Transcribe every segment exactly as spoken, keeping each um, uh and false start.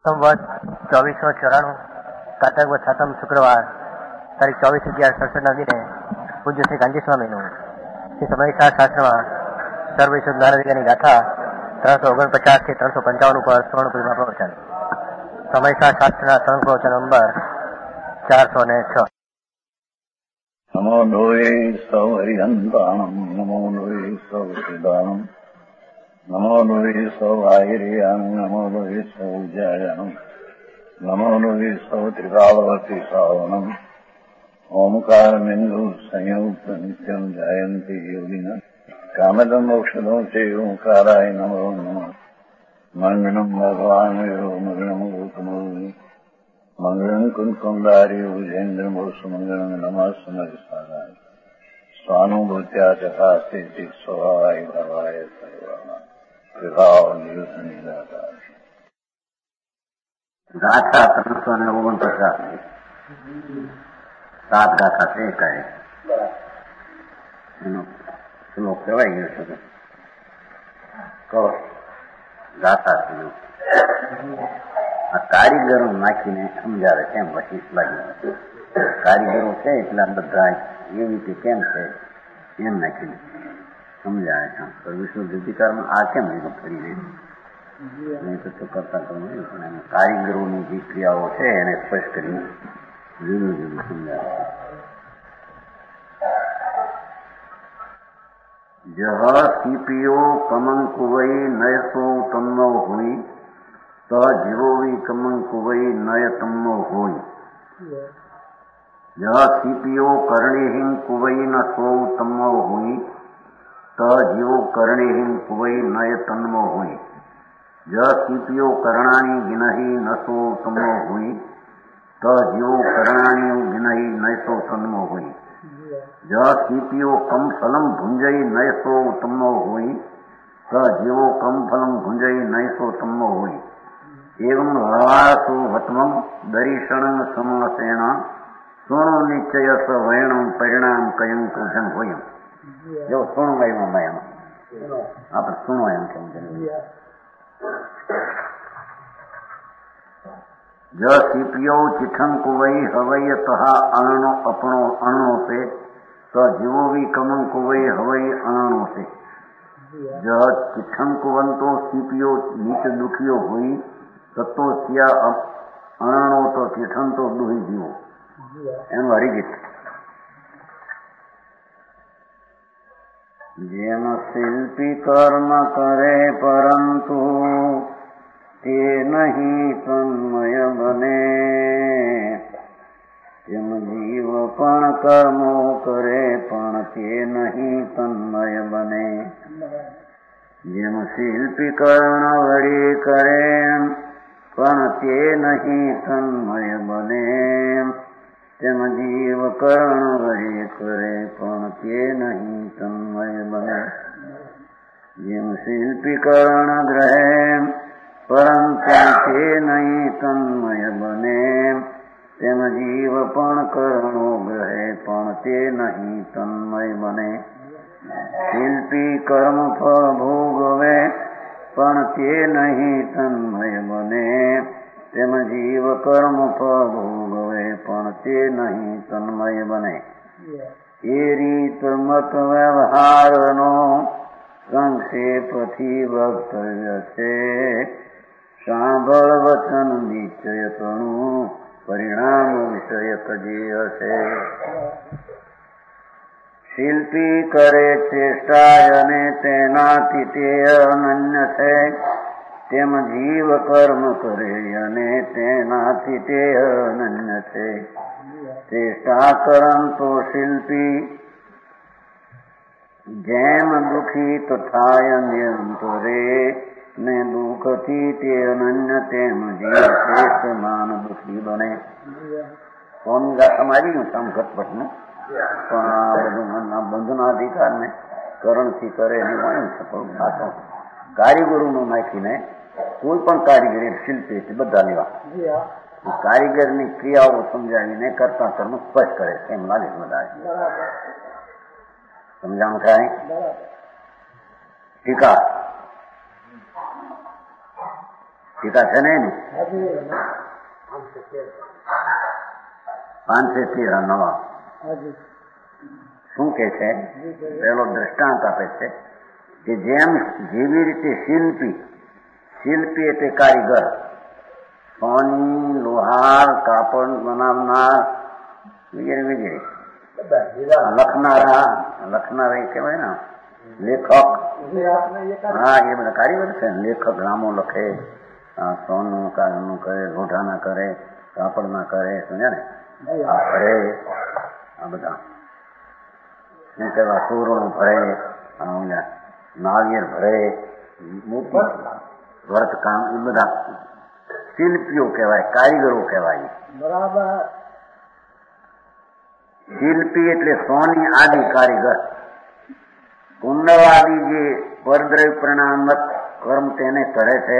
संवत चौबीस सौ चौराणु કારતક સાતમ શુક્રવાર તારીખ ચોવીસ અગિયાર સડસઠના દિને પૂજ્ય શ્રી કાંજી સ્વામીનું શ્રી સમયસાર શાસ્ત્રમાં સર્વવિશુદ્ધ જ્ઞાનાધિકારની ગાથા ત્રણસો ઓગણપચાસ થી ત્રણસો પંચાવન ઉપર સ્વર્ણપુરીમાં પ્રવચન. સમયસાર શાસ્ત્રના ત્રણ પ્રવચન નંબર ચારસો ને છ. નમો લોહે સૌ હરિહંતાણમ નમો લોહે સૌ સિદ્ધાણમ નમો લોહે સૌ આહિર્યાણ નમો લોહે સૌ જયાણમ નમો લોહે સૌ ત્રિકાળવતી શ્રાવણમ ઓમકાર બિંદુ સંયુક્ત નિત્યમ જાયંતિ યોગિના કામદમ મોક્ષદો છે ઓંકારાય નમો નમઃ. મંગળમ ભગવાન વિરો મંગળમ ગૌતમો મંગળમ કુંકુમધારી ભુજેન્દ્ર મોસુમંગળમ નમઃ સમરિસારાય સ્વાનુભૂત્યા ચકાસ્તે સ્વભાવાય ભવાય સર્વના વિભાવ નિયુત નિરાકાર. ગાથા ત્રણસો ને ઓગણપચાસ સાત ગાથા છે કહે એનો શ્લોક કહેવાય ગયો છે. કહો ગાથા શ્લોક આ કારીગરો નાખીને સમજાવે કેમ વશિષ્ઠ લાગી. કારીગરો છે એટલા બધા એવી રીતે કેમ છે એમ નાખીને સમજાવે છે. વિશુદ્ધ અધિકારમાં આ કેમ લીધું ફરી લીધું નહીં તો કરતા કરવું નહીં, પણ એમાં કારીગરોની જે ક્રિયાઓ છે એને સ્પષ્ટ કરી જુદું જુદું સમજાવે છે. જહ સીપીઓ કમંકુવઈ નયસો તન્નો હોય ત જીવોવી કમંકુવઈ નય તન્નો હોય. જહ સીપીઓ કર્ણેહિં કુવઈ ન સો તન્નો હોય ત જીવો કર્ણેહિં કુવઈ નય તન્નો હોય. જ સીપીઓ કર્ણાણી વિનહી નસો તમો હોય ત જીવો કર્ણાણી વિનહી નયસો તન્મો હોય. જ સીપીઓ કમ ફલમ ભુંજઈ નયસો તમો હોય ત જીવો કમ ફલમ ભુંજઈ નયસો તમો હોય. એવં હવાસો વત્મમ દરીષણ સમાસેણ સોણો નિશ્ચય સ વૈણમ પરિણામ કયં કુજન હોય. જો સોણું ગાયમાં એમ આપણે સુણો એમ કેમ જ સીપીઓ ચિઠન કુવઈ હવૈ તહા અણનો અપણો અણનો છે તો જીવો વી કમં કુવઈ હવૈ અણનો છે. જ ચિઠન કુવંતો સીપીઓ નીચ દુખીઓ હોય તત્તો સિયા અણનો તો ચિઠન તો દુહી જીવો એનું હરિગીત. જેમ શિલ્પી કર્મ કરે પરંતુ તે નહીં તન્મય બને તેમ જીવ પણ કર્મો કરે પણ તે નહીં તન્મય બને. જેમ શિલ્પી કર્ણ વળી કરે પણ તે નહીં તન્મય બને તેમ જીવ કર્ણ વળી કરે પણ તે નહીં તન્મય બને. જેમ શિલ્પી કર્ણ ગ્રહે પરંતુ તે નહીં તન્મય બને તેમ જીવ પણ કર્ણો ગ્રહે પણ તે નહીં તન્મય બને. શિલ્પી કર્મ ફળ ભોગવે પણ તે નહીં તન્મય બને તેમ જીવ કર્મ ફળ ભોગવે પણ તે નહીં તન્મય બને. એ રીત મત વ્યવહારનો સંક્ષેપથી વક્તવ્ય છે. સાંભળ વચન નિશ્ચય તણું પરિણામ વિષયક જે હશે. શિલ્પી કરે ચેષ્ટા અને તેનાથી તે અનન્ય છે તેમ જીવ કર્મ કરે અને તેનાથી તે અનન્ય છે. ચેષ્ટા કરંતો શિલ્પી જેમ દુઃખી તથા નિયંતરે ને દુઃખથી તે અનન્ય તેમ જીવ શ્રેષ્ઠ માન દુઃખી બને. કોની ગાથામાં આવી ગયું કામ ઘટપટનું પણ આ બધું મનના બંધના અધિકારને કરણથી કરે એની વાણી છે. પણ પાછો કારીગરોનું નાખીને કોઈ પણ કારીગરી શિલ્પી બધા લેવા કારીગરની ક્રિયાઓ સમજાવીને કરતા કર્મ સ્પષ્ટ કરે એમ લાગે બધા સમજાણ થાય. ટીકા ટીકા છે ને પાંચસો તેર નવા શું કે છે? પેલો દ્રષ્ટાંત આપે છે કે જેમ જેવી રીતે શિલ્પી શિલ્પી એટલે કારીગર સોની લોહાર કાપડ બનાવનાર વગેરે વગેરે લખનારા લખનારા એ કહેવાય ને લેખક, હા એ બધા કારીગર છે. લેખક રામો લખે, સોનું કાળનું કરે, લોઢાના કરે, કાપડના કરે, સમજ્યા ને, આ ભરે, આ બધા શું કહેવાય સુરણું ભરે, નાળિયેર ભરે, મોટી વર્ત કામ, એ બધા શિલ્પીઓ કહેવાય, કારીગરો કહેવાય. બરાબર. શિલ્પી એટલે સોની આદિ કારીગર. કુંડળ આદિ જે પરદ્રવ્ય પરિણામક કર્મ તેને કરે છે.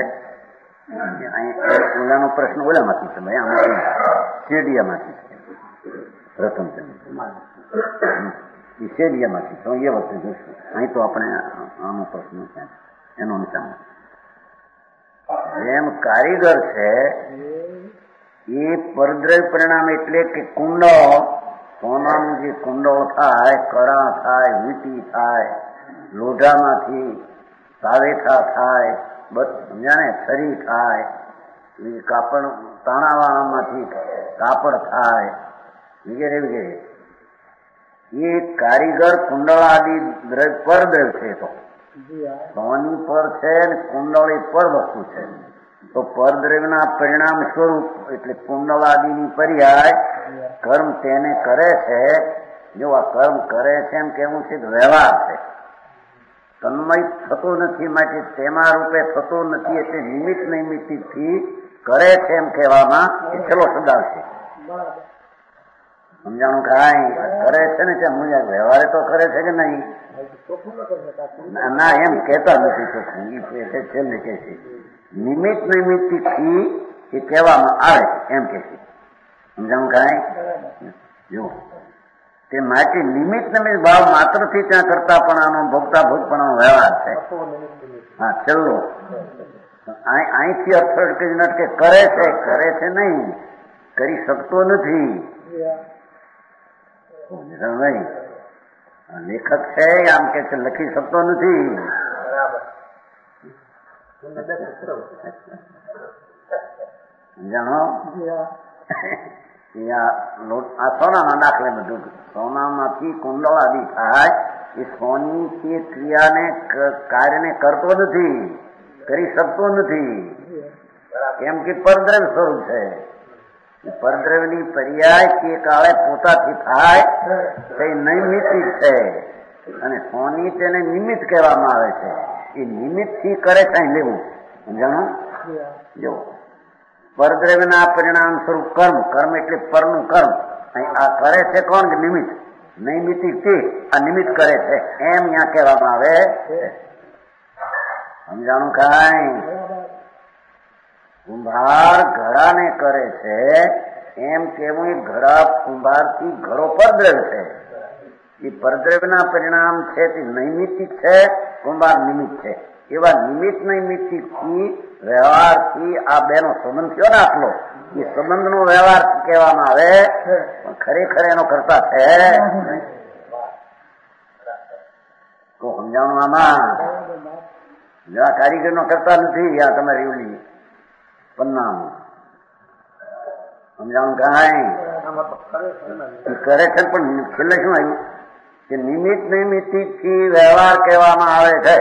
ઓલાનો પ્રશ્ન ઓલામાંથી છે ભાઈ, આમાંથી શેડિયામાંથી છે. રતનચંદ્ર શેડિયામાંથી તો એ વખતે જોઈશું. અહીં તો આપણે આનો પ્રશ્ન છે એનો નિશાન. જેમ કારીગર છે એ પરદ્રવ્ય પરિણામ એટલે કે કુંડળ, સોનાનું જે કુંડળ થાય, કરા થાય, વીટી થાય, લોઢામાંથી સાવેઠા થાય, સમજ્યા ને, છરી થાય, કાપડ તાણાવાળામાંથી કાપડ થાય, વગેરે વગેરે. એ કારીગર કુંડળ આદિ પરદ્રવ્ય છે. તો સોની પર છે ને કુંડળ એ પર વસ્તુ છે. તો પરદ્રવ્યના પરિણામ સ્વરૂપ એટલે કુંડળ આદિની પર્યાય કર્મ તેને કરે છે. જો આ કર્મ કરે છે એમ કેવું છે વ્યવહાર છે, તન્મય થતો નથી, માટે તેમાં રૂપે થતો નથી એટલે નિમિત્ત નૈમિત્તિકથી કરે છે એમ કહેવામાં એ ચલો સદાવ છે. સમજાણું કાંઈ કરે છે ને ત્યાં મુજબ વ્યવહારે તો કરે છે કે નહીં? ના એમ કહેતા નથી ચોખ્ખું, એ છેલ્લે કે છે નિમિત્ત નૈમિત્તિકથી એ કહેવામાં આવે એમ કે છે. સમજાણું કાંઈ? જો તે માટે નિમિત્ત નિમિત્ત ભાવ માત્રથી ત્યાં કરતા પણ આનો ભોગતા ભોગપણાનો વ્યવહાર છે. હા છેલ્લો અહીંથી અર્થ કે કરે છે, કરે છે નહીં, કરી શકતો નથી. નહીં લેખક છે આમ કે છે લખી શકતો નથી. જાણો આ સોનાના દાખલે બધું સોનામાંથી કુંડળ આદિ થાય એ સોની તે ક્રિયાને કાર્યને કરતો નથી, કરી શકતો નથી. કેમ કે પરદ્રવ્ય સ્વરૂપ છે. પરદ્રવ્યની પર્યાય તે કાળે પોતાથી થાય તે નૈમિત્તિક છે અને સોની તેને નિમિત્ત કહેવામાં આવે છે. એ નિમિત્તથી કરે કઈ લેવું. જાણો જો પરદ્રવ્યના પરિણામ સ્વરૂપ કર્મ, કર્મ એટલે પરનું કર્મ. આ કરે છે કોણ? કે નિમિત્ત. નૈમિત્તિક તે આ નિમિત્ત કરે છે એમ ત્યાં કહેવામાં આવે. સમજાણું કાંઈ? કુંભાર ઘડાને કરે છે એમ કેવું એ ઘડા કુંભારથી ઘડો પરદ્રવ્ય છે. એ પરદ્રવ્યના પરિણામ છે તે નૈમિત્તિક છે, કુંભાર નિમિત્ત છે. એવા નિમિત્ત નૈમિત્તિકથી વ્યવહારથી આ બેનો સંબંધ થયો ને આટલો, એ સંબંધનો વ્યવહાર કહેવામાં આવે. પણ ખરેખર એનો કરતા છે તો સમજાણું આમાં જરા કારીગર નો કરતા નથી. આ તમારી ઓલી પન્નામાં સમજાણું કાંઈ કરે છે પણ છેલ્લે શું આવ્યું કે નિમિત્ત નૈમિત્તિકથી વ્યવહાર કહેવામાં આવે છે.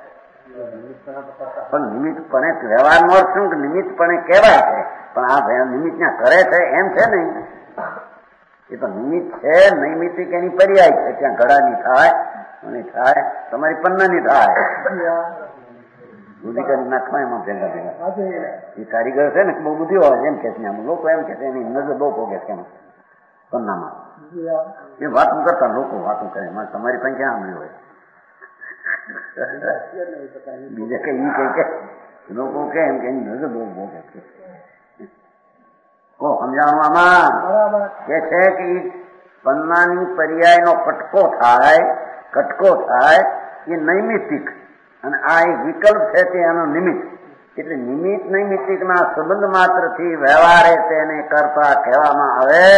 પણ નિમિત્તપણે વ્યવહારનો અર્થ શું કે નિમિત્તપણે કહેવાય છે, પણ આ નિમિત્ત ત્યાં કરે છે એમ છે નહીં. એ તો નિમિત્ત છે, નૈમિત્તિક એની પર્યાય છે. ત્યાં ઘડાની થાય અને થાય તમારી પન્નાની થાય. બુદ્ધિ કરી નાખવા એમાં ભેગા ભેગા એ કારીગર છે ને બહુ બુદ્ધિ હોય એમ કે છે. લોકો એમ કે છે એની નજર બહુ પોગે છે પન્નામાં. એ વાતું કરતા લોકો વાતું કરે, તમારી પાસે ક્યાં સાંભળ્યું હોય? બીજા કઈ ઈ કઈ કે લોકો કે એમ કે એની નજર બહુ પોગે છે. કો સમજાણું આમાં કે છે કે પન્નાની પર્યાયનો કટકો થાય, કટકો થાય એ નૈમિત્તિક અને આ એક વિકલ્પ છે તે એનો નિમિત્ત. એટલે નિમિત્ત નૈમિત્તિકના સંબંધ માત્રથી વ્યવહારે તેને કરતા કહેવામાં આવે.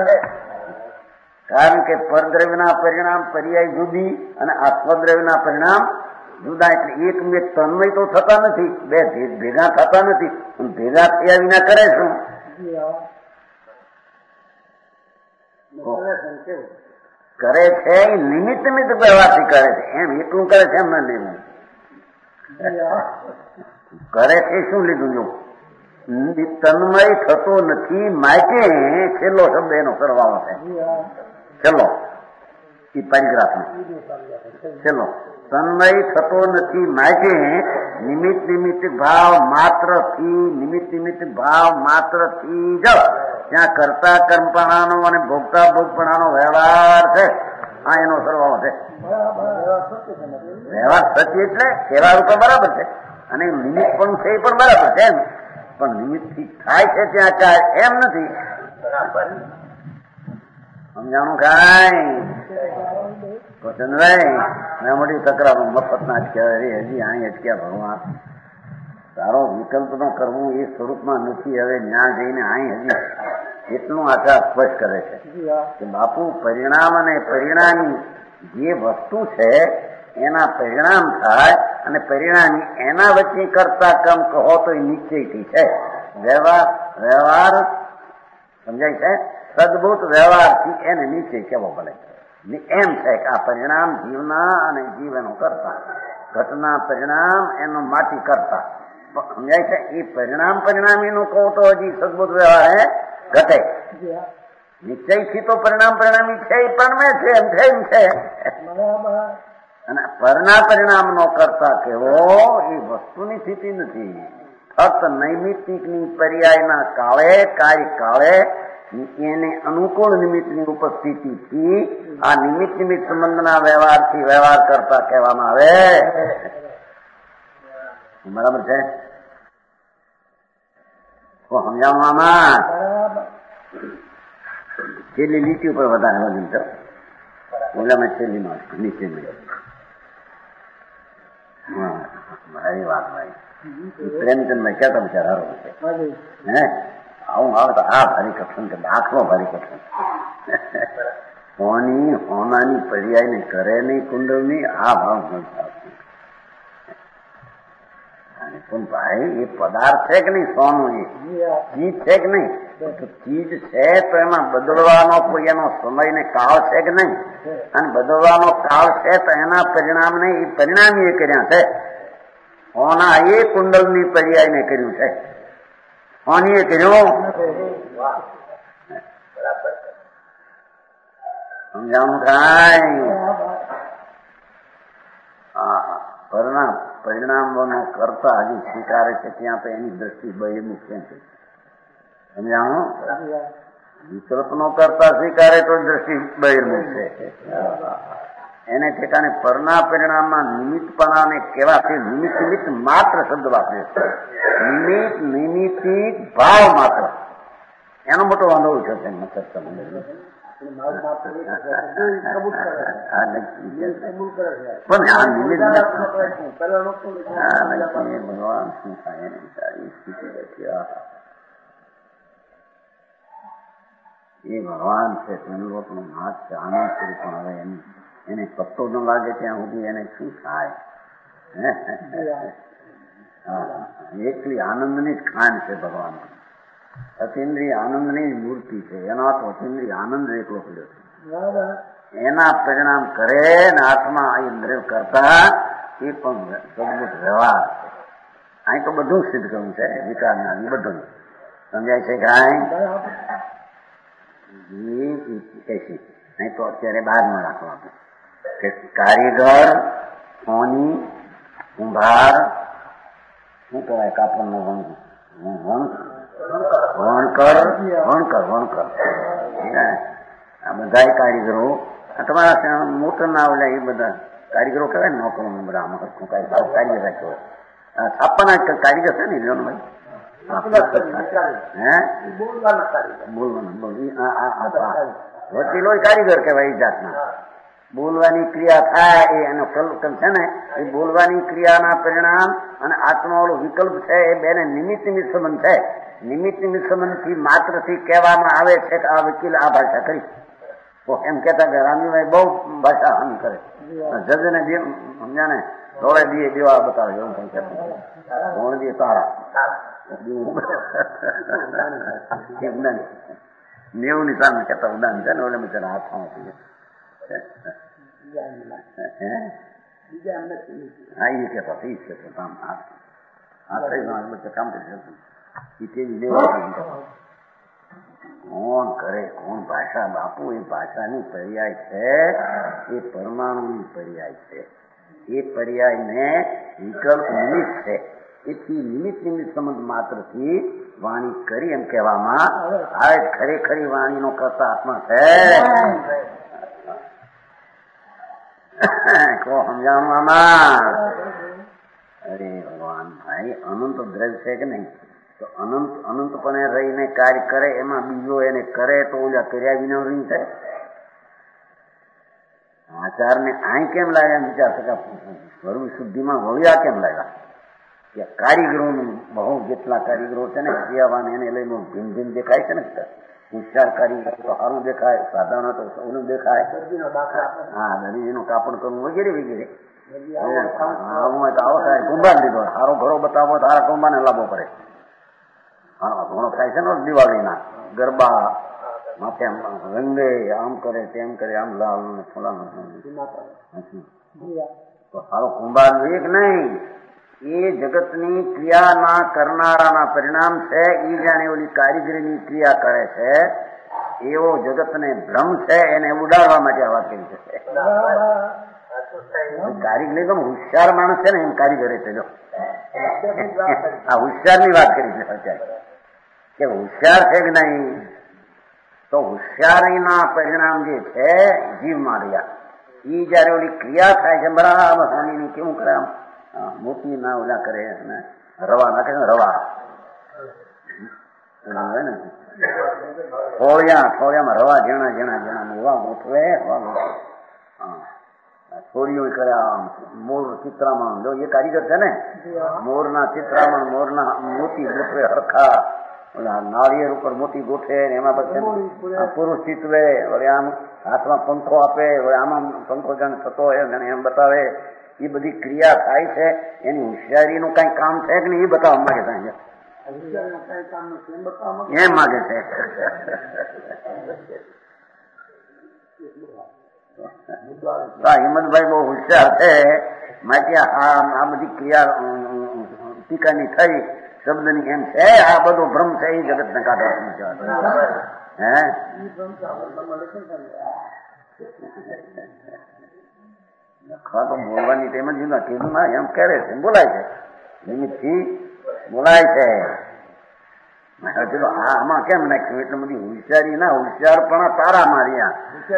કારણ કે પરદ્રવ્યના પરિણામ પર્યાય જુદી અને આત્મદ્રવ્યના પરિણામ જુદા. એટલે એક મેં તન્મય તો થતા નથી, બે ભેગા થતા નથી. ભેગા થયા વિના કરે શું? કરે છે નિમિત્ત નિમિત્ત વ્યવહારથી કરે છે. એમ એટલું કરે છે એમ ન લેવું. કરે છે શું લીધું? જો તન્મય થતો નથી માટે છેલ્લો શબ્દ એનો કરવાનો છે. છેલ્લો એ પેરેગ્રાફ છેલ્લો તન્મય થતો નથી માટે નિમિત્ત નિમિત્ત ભાવ માત્ર થી નિમિત્ત નિમિત્ત ભાવ માત્ર થી જ ત્યાં કરતા કર્મપણાનો અને ભોગતા ભોગપણાનો વ્યવહાર છે. આ એનો સરવાળો છે. વ્યવહાર સત્ય એટલે કહેવા ઉપર બરાબર છે અને નિમિત્ત પણ છે એ પણ બરાબર છે. એમ પણ નિમિત્ત થી થાય છે ત્યાં ચાર એમ નથી. સમજાણું કાંઈ ચંદ્રભાઈ? મેં મોટી તકરાર મફત ના જ કહેવાય. હજી અહીં અટક્યા ભગવાન. તારો વિકલ્પ નો કરવું એ સ્વરૂપમાં નથી. હવે જ્યાં જઈને અહીં હજી એટલું આશા સ્પષ્ટ કરે છે કે બાપુ પરિણામ અને પરિણામી જે વસ્તુ છે એના પરિણામ થાય અને પરિણામી એના વચ્ચે કરતા કમ કહો તો એ નિશ્ચયથી છે. વ્યવહાર વ્યવહાર સમજાય છે? સદભૂત વ્યવહારથી એને નિશ્ચય કેવો પડે. એમ છે કે આ પરિણામ જીવના અને જીવ એનો કરતા, ઘટના પરિણામ એનો માટી કરતા. સમજાય છે? એ પરિણામ પરિણામીનું કહું તો હજી સદભૂત વ્યવહાર હે ઘટે. નિશ્ચયથી તો પરિણામ પરિણામી છે એ પણ મેં છે એમ છે એમ છે. અને પરના પરિણામ નો કરતા કેવો એ વસ્તુની સ્થિતિ નથી. ફક્ત નૈમિત્તિકની પર્યાયના કાળે કાર્ય કાળે એને અનુકૂળ નિમિત્તની ઉપસ્થિતિથી આ નિમિત્ત નિમિત્ત સંબંધના વ્યવહારથી વ્યવહાર કરતા કહેવામાં આવે. બરાબર છે? સમજાવવામાં છેલ્લી લીટી ઉપર વધારે વજન છે. ઓલામાં છેલ્લી માં નીચે મારી વાત ભાઈ પ્રેમચંદ ભાઈ ક્યાં બિચાર હારો છે હે આવું આવે તો આ ભારી કઠણ કે દાખલો ભારી કઠણ. હોની હોનાની પર્યાય ને કરે નહીં કુંડળની આ ભાવ પણ ભાઈ એ પદાર્થ છે કે નહીં? સોનું એ ચીજ છે કે નહીં? ચીજ છે તો એમાં બદલવાનો કોઈ એનો સમય ને કાળ છે કે નહીં? અને બદલવાનો કાળ છે તો એના પરિણામ ને એ પરિણામી એ કર્યા છે. હોના એ કુંડળની પર્યાય ને કર્યું છે. હોની એ કર્યું. સમજાવું કાંઈ? હા પરિણામ પરિણામોનો કરતા હજી સ્વીકારે છે ત્યાં તો એની દ્રષ્ટિ બહિર્મુખ કેમ છે? સમજાણું? વિકલ્પ નો કરતા સ્વીકારે તો દ્રષ્ટિ બહિર્મુખ છે. એને ઠેકાણે પરના પરિણામમાં નિમિત્તપણાને કહેવાથી નિમિત્ત નિમિત્ત માત્ર શબ્દ વાપરે છે. નિમિત્ત નિમિત્તિક ભાવ માત્ર એનો મોટો વાંધો છે. પણ આ નિમિત્ત ભગવાન શું થાય સારી સ્થિતિ બેઠી. એ ભગવાન છે તેનો લોકોનો હાથ છે આનંદ સ્વરૂપ. પણ હવે એની એને પત્તો ન લાગે ત્યાં સુધી એને શું થાય? એકલી આનંદની જ ખાન છે ભગવાન. અતિન્દ્રિય આનંદની જ મૂર્તિ છે. એનો હાથ અતિન્દ્રિય આનંદ એકલો પડ્યો છે. એના પરિણામ કરે ને હાથમાં ઇન્દ્રિય કરતા એ પણ સદભૂત વ્યવહાર છે. અહીં તો બધું સિદ્ધ કરવું છે. વિકારના બધું સમજાય છે કાંઈ? નહીં તો અત્યારે બહાર ન રાખવા આપણે કે કારીગર સોની કુંભાર શું કહેવાય કાપડનો વણકર વણકર વણકર વણકર આ બધા કારીગરો તમારા મોટર ના આવડે એ બધા કારીગરો કહેવાય ને નોકરો બધા આમાં કારીગર રાખ્યો છાપાના કારીગર છે ને ભાઈ હે બોલવાનું વકીલો કારીગર કહેવાય એ જાતના બોલવાની ક્રિયા થાય એ એનો કલ્પ છે ને એ બોલવાની ક્રિયાના પરિણામ અને આત્માવાળો વિકલ્પ છે એ બેને નિમિત્ત નિમિત્ત સંબંધ છે. નિમિત્ત નિમિત્ત સંબંધથી માત્રથી કહેવામાં આવે છે કે આ વકીલ આ ભાષા કરી. તો એમ કહેતા કે રામજીભાઈ બહુ ભાષા હમ કરે જજને સમજ્યા ને થોડે દીએ દેવા બતાવે એવું પણ કહેતા કોણ દે તારા નેવું ની સામે કહેતા ઉદાન છે ને ઓલે બિચારા હાથમાં હા એ કહેતો થઈ શકે કામ હા થઈ ગયું કામ કરી શકું કોણ કરે કોણ ભાષા બાપુ એ ભાષાની પર્યાય છે એ પરમાણુની પર્યાય છે. એ પર્યાયને વિકલ્પ નિમિત્ત છે. એથી નિમિત્ત નિમિત્ત સંબંધ માત્રથી વાણી કરી એમ કહેવામાં આવે. ખરેખરી વાણીનો કરતા આત્મા છે. કો સમજાણું આમાં? અરે ભગવાન ભાઈ અનંત દ્રવ્ય છે કે નહીં? તો અનંત અનંતપણે રહીને કાર્ય કરે એમાં બીજો એને કરે તો ઓલા કર્યા વિના રહી થાય. આચાર ને આય કેમ લાગ્યા વિચાર શકા સર્વ શુદ્ધિમાં વળ્યા કેમ લાગ્યા? કે કારીગરોનું બહુ જેટલા કારીગરો છે ને ક્રિયાવાન એને લઈને ભીન ભીન દેખાય છે ને. હોશિયાર કારીગર તો સારું દેખાય, સાધારણ તો સૌનું દેખાય. હા દરીજીનું કાપડ કરવું વગેરે વગેરે. આવો થાય કુંભાર દીધો સારો ઘરો બતાવો સારા કુંભાને લાભો પડે. ઘણો થાય છે ને દિવાળીના ગરબા માથે રંગે આમ કરે તેમ કરે આમ લાલ ને ફલાણ તો સારો કુંભાર જોઈએ કે નહીં? એ જગતની ક્રિયાના કરનારાના પરિણામ છે. એ જાણે ઓલી કારીગરીની ક્રિયા કરે છે એવો જગતને ભ્રમ છે. એને ઉડાડવા માટે આ વાત કરી છે. કારીગરી તો હોશિયાર માણસ છે ને એમ કારીગરે છે. જો આ હોશિયારની વાત કરી છે અત્યારે કે હોશિયાર છે કે નહીં? તો હોશિયારીના પરિણામ જે છે જીવમાં રહ્યા એ જયારે ઓલી ક્રિયા થાય છે બરાબર સ્વામીની કેવું કરે આમ મોતી ના ઓલા કરે અને રવા નાખે ને રવા ને થોડિયા થોડિયામાં રવા જેણા જેણા જેણા એવા ગોઠવે છોડીઓ કર્યા મોર ચિત્રામણ જો એ કારીગર છે ને મોરના ચિત્રામણ મોરના મોતી ગોઠવે હરખા નાળિયેર ઉપર મોતી ગોઠવે એમાં પછી પુરુષ ચિતવે વળે આમ હાથમાં પંખો આપે વળે આમાં પંખો જાણે થતો હોય જાણે એમ બતાવે. એ બધી ક્રિયા થાય છે એની હોશિયારીનું કઈ કામ છે કે નહીં એ બતાવવા માંગે છે એમ માગે છે. હિંમતભાઈ બહુ હોશિયાર છે. માટે આ બધી ક્રિયા ટીકાની થઈ શબ્દની એમ છે આ બધો ભ્રમ છે એ જગત ને કાઢવા હે તો બોલવાની ટાઈમ જ કીધું ના એમ કરે છે બોલાય છે નિમિત્તથી બોલાય છે. આમાં કેમ નાખ્યું એટલે બધી હોશિયારી ના હોશિયાર પણ તારા માર્યા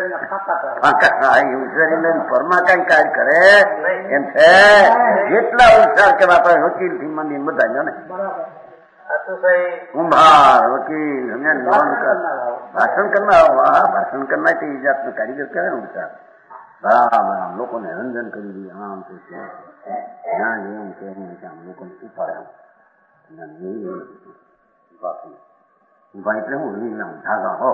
હોશિયારી ફરમાં કઈ કાર્ય કરે એમ છે. જેટલા હોશિયાર કેવા વકીલ થી મંદિર બધા જો ને કુંભાર વકીલ ભાષણ કરનાર ભાષણ કરનાર તે જાતનો કારીગર કરે ને હોશિયાર બરાબર લોકોને રંજન કરી દઈએ આમ તો જ્યાં જેવું કે લોકોને ઉપાડે ઉભા એટલે હું ધાગા હો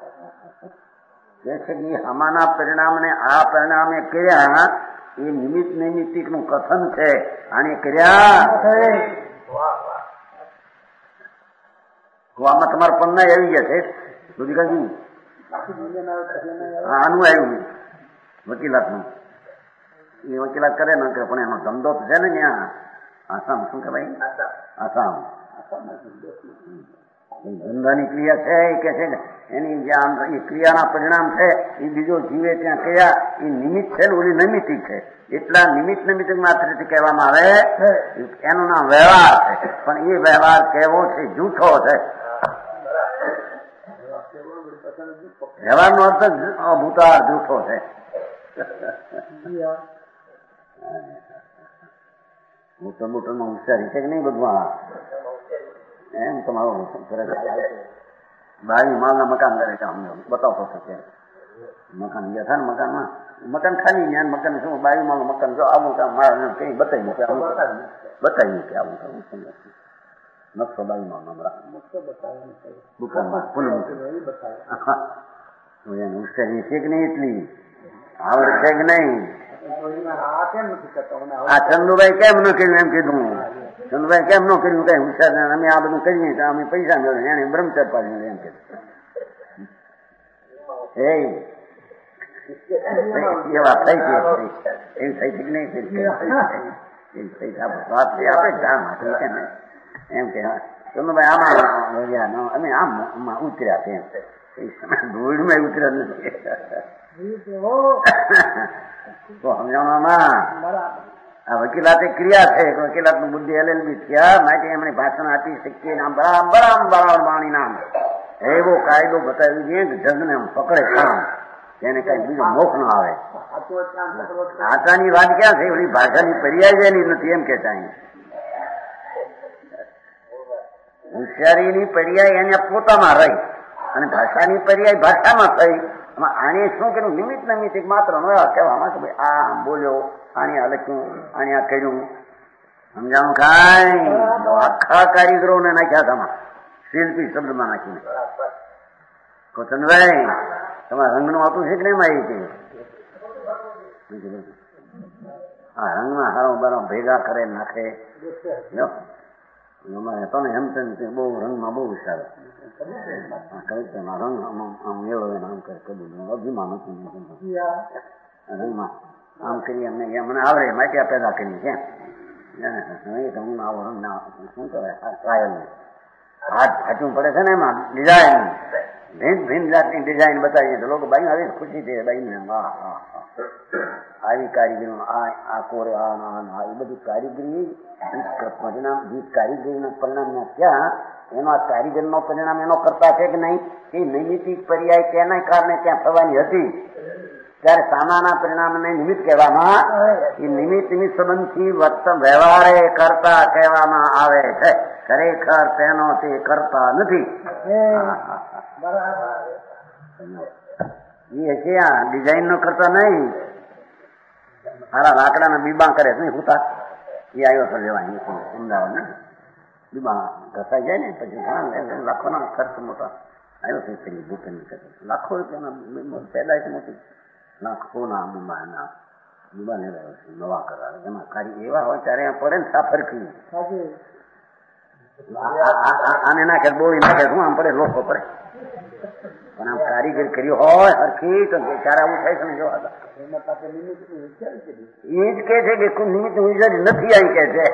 કે છે કે આમાંના પરિણામને આ પરિણામે કર્યા એ નિમિત્ત નૈમિત્તિક નું કથન છે. આને કર્યા આમાં તમારા પન્ના આવી ગયા છે બધી કાજુ આનું આવ્યું વકીલાત નું એ વકીલાત કરે ન કરે પણ એનો ધંધો છે ને ત્યાં આસામ શું કે ભાઈ આસામ ધંધાની ક્રિયા છે એ કે છે એની જે આમ એ ક્રિયાના પરિણામ છે એ બીજો જીવે ત્યાં કયા એ નિમિત્ત છે ને ઓલી નૈમિત્તિક છે. એટલા નિમિત્ત નૈમિત્તિક માત્રથી કહેવામાં આવે એનું નામ વ્યવહાર છે. પણ એ વ્યવહાર કેવો છે? જૂઠો છે. વ્યવહારનો અર્થ ભૂતાર જૂઠો છે. મોટા મોટામાં હોશિયારી છે કે નહીં બધું એમ તમારું બાવી માલના મકાન કરે છે અમને બતાવતો શકે મકાન ગયા હતા ને મકાનમાં મકાન ખાલી ને મકાન શું બાવી મારું મકાન જો આવું કામ મારા કઈ બતાવી મૂકે આવું બતાવી મૂકે આવું કામ નકશો બાવી મારું દુકાનમાં પૂનમ હોશિયારી છે કે નહીં એટલી આવડ છે કે નહીં? આ ચંદુભાઈ કેમ ન કર્યું એમ કીધું. ચંદુભાઈ કેમ ન કર્યું કઈ હોશિયાર અમે આ બધું કરીએ તો અમે પૈસા મેળવે એને બ્રહ્મચર પાડી એમ કીધું. એ એવા થઈ ગઈ એવી થઈ કે નહીં આપે કામ હતું એમ કે ચંદુભાઈ આમાં અમે આમ ઉતર્યા છે એમ ધૂળમાં ઉતર્યા નથી તો સમજાવવામાં આ વકીલાતે ક્રિયા છે વકીલાત નું બુદ્ધિ એલએલબી થયા માટે એમણે ભાષણ આપી શકીએ નામ બરાબર બરાબર વાણી નામ એવો કાયદો બતાવી દઈએ કે જજને પકડે કામ એને કઈ બીજો મોખ ન આવે. આચાની વાત ક્યાં છે ઓલી ભાષાની પર્યાય એની નથી એમ કેતા હોશિયારીની પર્યાય એને પોતામાં રહી અને ભાષાની પર્યાય ભાષામાં થઈ. આને શું કર્યું નિમિત્ત નિમિત્ત માત્ર ન કહેવામાં કે ભાઈ આ બોલ્યો આને આ લખ્યું આને આ કર્યું સમજાણું કાંઈ આખા કારીગરોને નાખ્યા તમા શિલ્પી શબ્દમાં નાખીને કોચનભાઈ તમારા રંગનું આવતું છે કે નહીં માહિતી હા રંગમાં હારો બારો ભેગા કરે નાખે તમે એમ તેમ બહુ રંગમાં બહુ વિચાર કવિતામાં રંગ આમ મેળવે આમ કરે કદું અભિમાન નથી રંગમાં આમ કરીએ અમને મને આવડે માટી પેદા કરી કેમ તમને આવો રંગ ના શું કહેવાય ટ્રાયલ હાથ હાચું પડે છે ને એમાં ડિઝાઇન ભિન્ન ભિન્ન જાતની ડિઝાઇન બતાવીએ તો લોકો બાઈ આવી ખુશી છે બાઈને હા હા આવી કારીગરી આ આ કોરે આ આ એ બધી કારીગરી પરિણામ જે કારીગરીના પરિણામ ત્યાં એનો આ કારીગરનો પરિણામ એનો કરતા છે કે નહીં એ નૈમિતિક પર્યાય તેના કારણે ત્યાં થવાની હતી ત્યારે સામાના પરિણામને નિમિત્ત કહેવામાં એ નિમિત્ત નિમિત્ત સંબંધથી વર્તન વ્યવહારે કરતા કહેવામાં આવે છે. ખરેખર તેનો તે કરતા નથી. એ છે આ ડિઝાઇન નો કરતા નહીં સારા લાકડાના બીબા કરે છે નહીં હુતા એ આવ્યો સર જવાની અમદાવાદ ને બીબા ઘસાઈ જાય ને પછી ઘણા લાખોના ખર્ચ મોટા આવ્યો છે તેની ભૂખની કરે લાખો રૂપિયાના પેદાશ મોટી લાખોના બીબાના બીબા ને નવા કરાવે એમાં કારી એવા હોય ત્યારે પડે ને સાફરકી આને નાખે બોળી નાખે શું આમ પડે લોસો પડે પણ આમ કારીગર કર્યું હોય હરખી તો ચાર આવું થાય છે ને જો હતા એ જ કે છે કે નિમિત્ત નથી આવી કે છે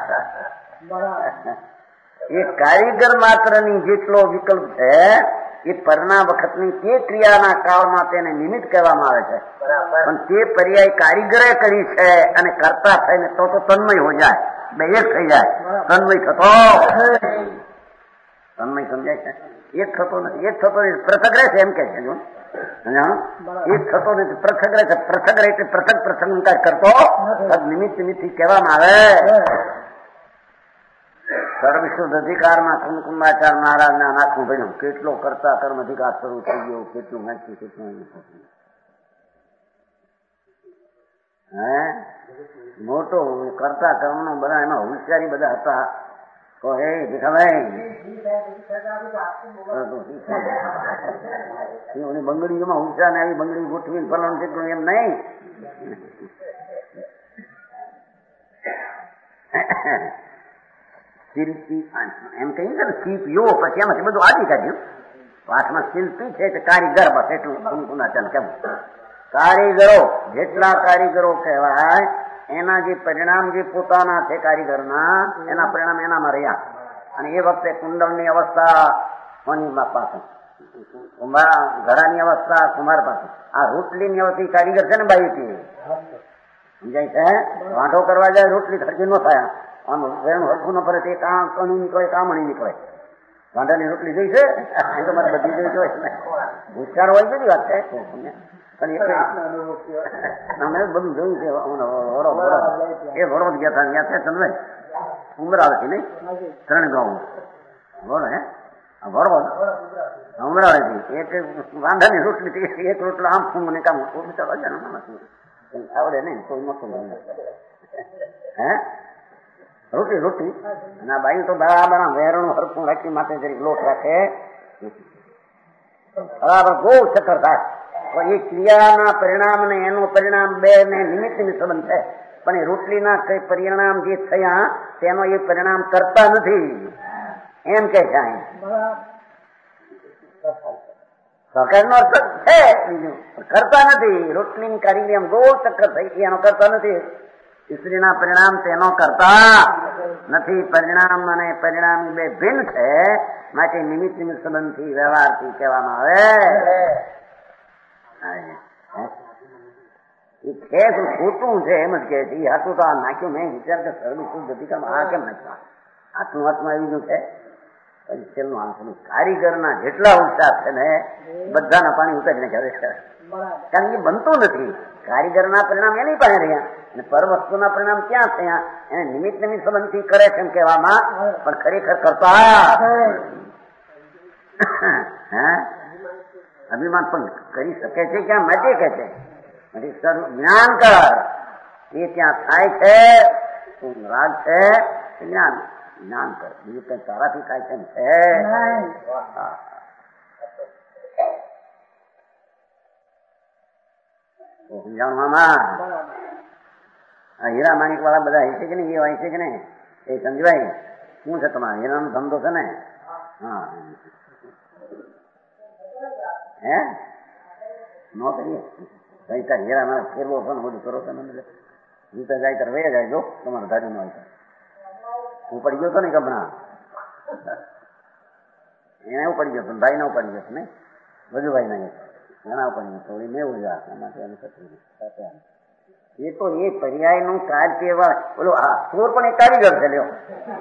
એ કારીગર માત્રની જેટલો વિકલ્પ છે એ પરના વખતની તે ક્રિયાના કાળમાં તેને નિમિત્ત કહેવામાં આવે છે પણ તે પર્યાય કારીગરે કરી છે અને કરતા થઈને તો તો તન્મય હો જાય બે એક થઈ જાય તન્મય થતો તન્મય સમજાય છે એક થતો નથી એક થતો પૃથક રહે છે એમ કે છે એક થતો નથી પૃથક રહે છે પૃથક રહે છે પૃથક પ્રસંગ કરતો નિમિત્ત નિમિત્ત કહેવામાં આવે. સર્વશુદ્ધ અધિકારમાં કુમકુમાચાર મહારાજ ના નાખવું પડ્યું કેટલો કરતા કર્મ અધિકાર શરૂ થઈ ગયો કેટલું વાંચ્યું કેટલું હે મોટો કરતા કર્મ નો બધા એમાં હોશિયારી બધા હતા તો હે ભીખાભાઈ બંગડીઓમાં હોશિયાર ને આવી બંગડી ગોઠવીને ફલન કેટલું એમ નહીં શિલ્પી એમ કહીએ ને શિલ્પીઓ પછી એમાંથી બધું આદિ કાઢ્યું પાઠમાં શિલ્પી છે કે કારીગર બસ એટલું કુમકુનાચન કેવું કારીગરો જેટલા કારીગરો કહેવાય એના જે પરિણામ જે પોતાના છે કારીગરના એના પરિણામ એનામાં રહ્યા અને એ વખતે કુંડળની અવસ્થા કોની પાસે ઘડાની અવસ્થા કુમાર પાસે આ રોટલીની અવસ્થા કારીગર છે ને બાઈ સમજાય છે વાંધો કરવા જાય રોટલી ખર્ચી ન થાય આમ વેણ હરખું ન પડે તે કામ કણું નીકળે કામણી નીકળે વાંધાની રોટલી જોઈ છે એ તો મારે બધી જોઈ જોઈ ભૂસાર હોય બધી વાત છે અમે બધું જોયું છે એ વડોદ ગયા હતા ત્યાં છે સમજે ઉમરાવ છે નહીં ત્રણ ગાઉં બોલો હે વડોદ હમણાં એક વાંધાની રોટલી એક રોટલો આમ ફૂંગ ને કામ બિચારો અજાણો આવડે નહીં કોઈ મોટું હે રોટલી રોટલી ના બાઈ તો બરાબર વેરણું હરકું રાખી માટે જરી લોટ રાખે બરાબર બહુ ચક્કર થાય. પણ એ ક્રિયાના પરિણામ ને એનું પરિણામ બે ને નિમિત્તની સંબંધ છે. પણ એ રોટલીના કઈ પરિણામ જે થયા તેનો એ પરિણામ કરતા નથી એમ કે છે. સહકારનો અર્થ છે બીજું કરતા નથી. રોટલીની કારીગરી આમ ગોળ ચક્કર થઈ ગઈ એનો કરતા નથી. સ્ત્રીના પરિણામ તેનો કરતા નથી. પરિણામ અને પરિણામ બે ભિન્ન છે. માટે નિમિત્ત નિમિત્ત સંબંધથી વ્યવહારથી કહેવામાં આવે એ છે શું ખોટું છે એમ જ કે છે. હાથું તો આ નાખ્યું મેં વિચાર કે સર્વ શુદ્ધ અધિકારમાં આ કેમ નાખ્યું હાથનું હાથમાં આવી ગયું છે. પછી છેલ્લું આંસુ કારીગરના જેટલા ઉત્સાહ છે ને બધાના પાણી ઉતારીને ઘરે છે. કારણ કે બનતું નથી. કારીગરના પરિણામ એની પાસે રહ્યા અને પર વસ્તુના પરિણામ ક્યાં થયા એને નિમિત્ત નિમિત્ત સંબંધથી કરે છે એમ કહેવામાં પણ ખરેખર કરતા હે અભિમાન પણ કરી શકે છે ક્યાં માટે કે છે જ્ઞાન કર એ ત્યાં થાય છે. રાગ છે જ્ઞાન જ્ઞાન કર બીજું કઈ તારાથી કાંઈ કેમ છે. સમજાવવામાં હીરા માણિક વાળા બધા હશે કે નહીં એ હોય છે કે નહીં એ સંજયભાઈ શું છે તમારે હીરાનો ધંધો છે ને હા હે ન કરીએ કઈ તાર હીરા મારે ફેરવો છો ને બધું કરો છો ને હું તો જાય ત્યારે વયા જાય જો તમારે ગાડી નો હોય હું પડી ગયો હતો ને કમણા એને એવું પડી ગયો હતો ભાઈ ના પડી ગયો ને બધું ભાઈ ના ઘણા પડી થોડી મેં ઉજા એ તો એ પર્યાય નું કાર્ય એવા બોલો હા ચોર પણ એક કારીગર છે લ્યો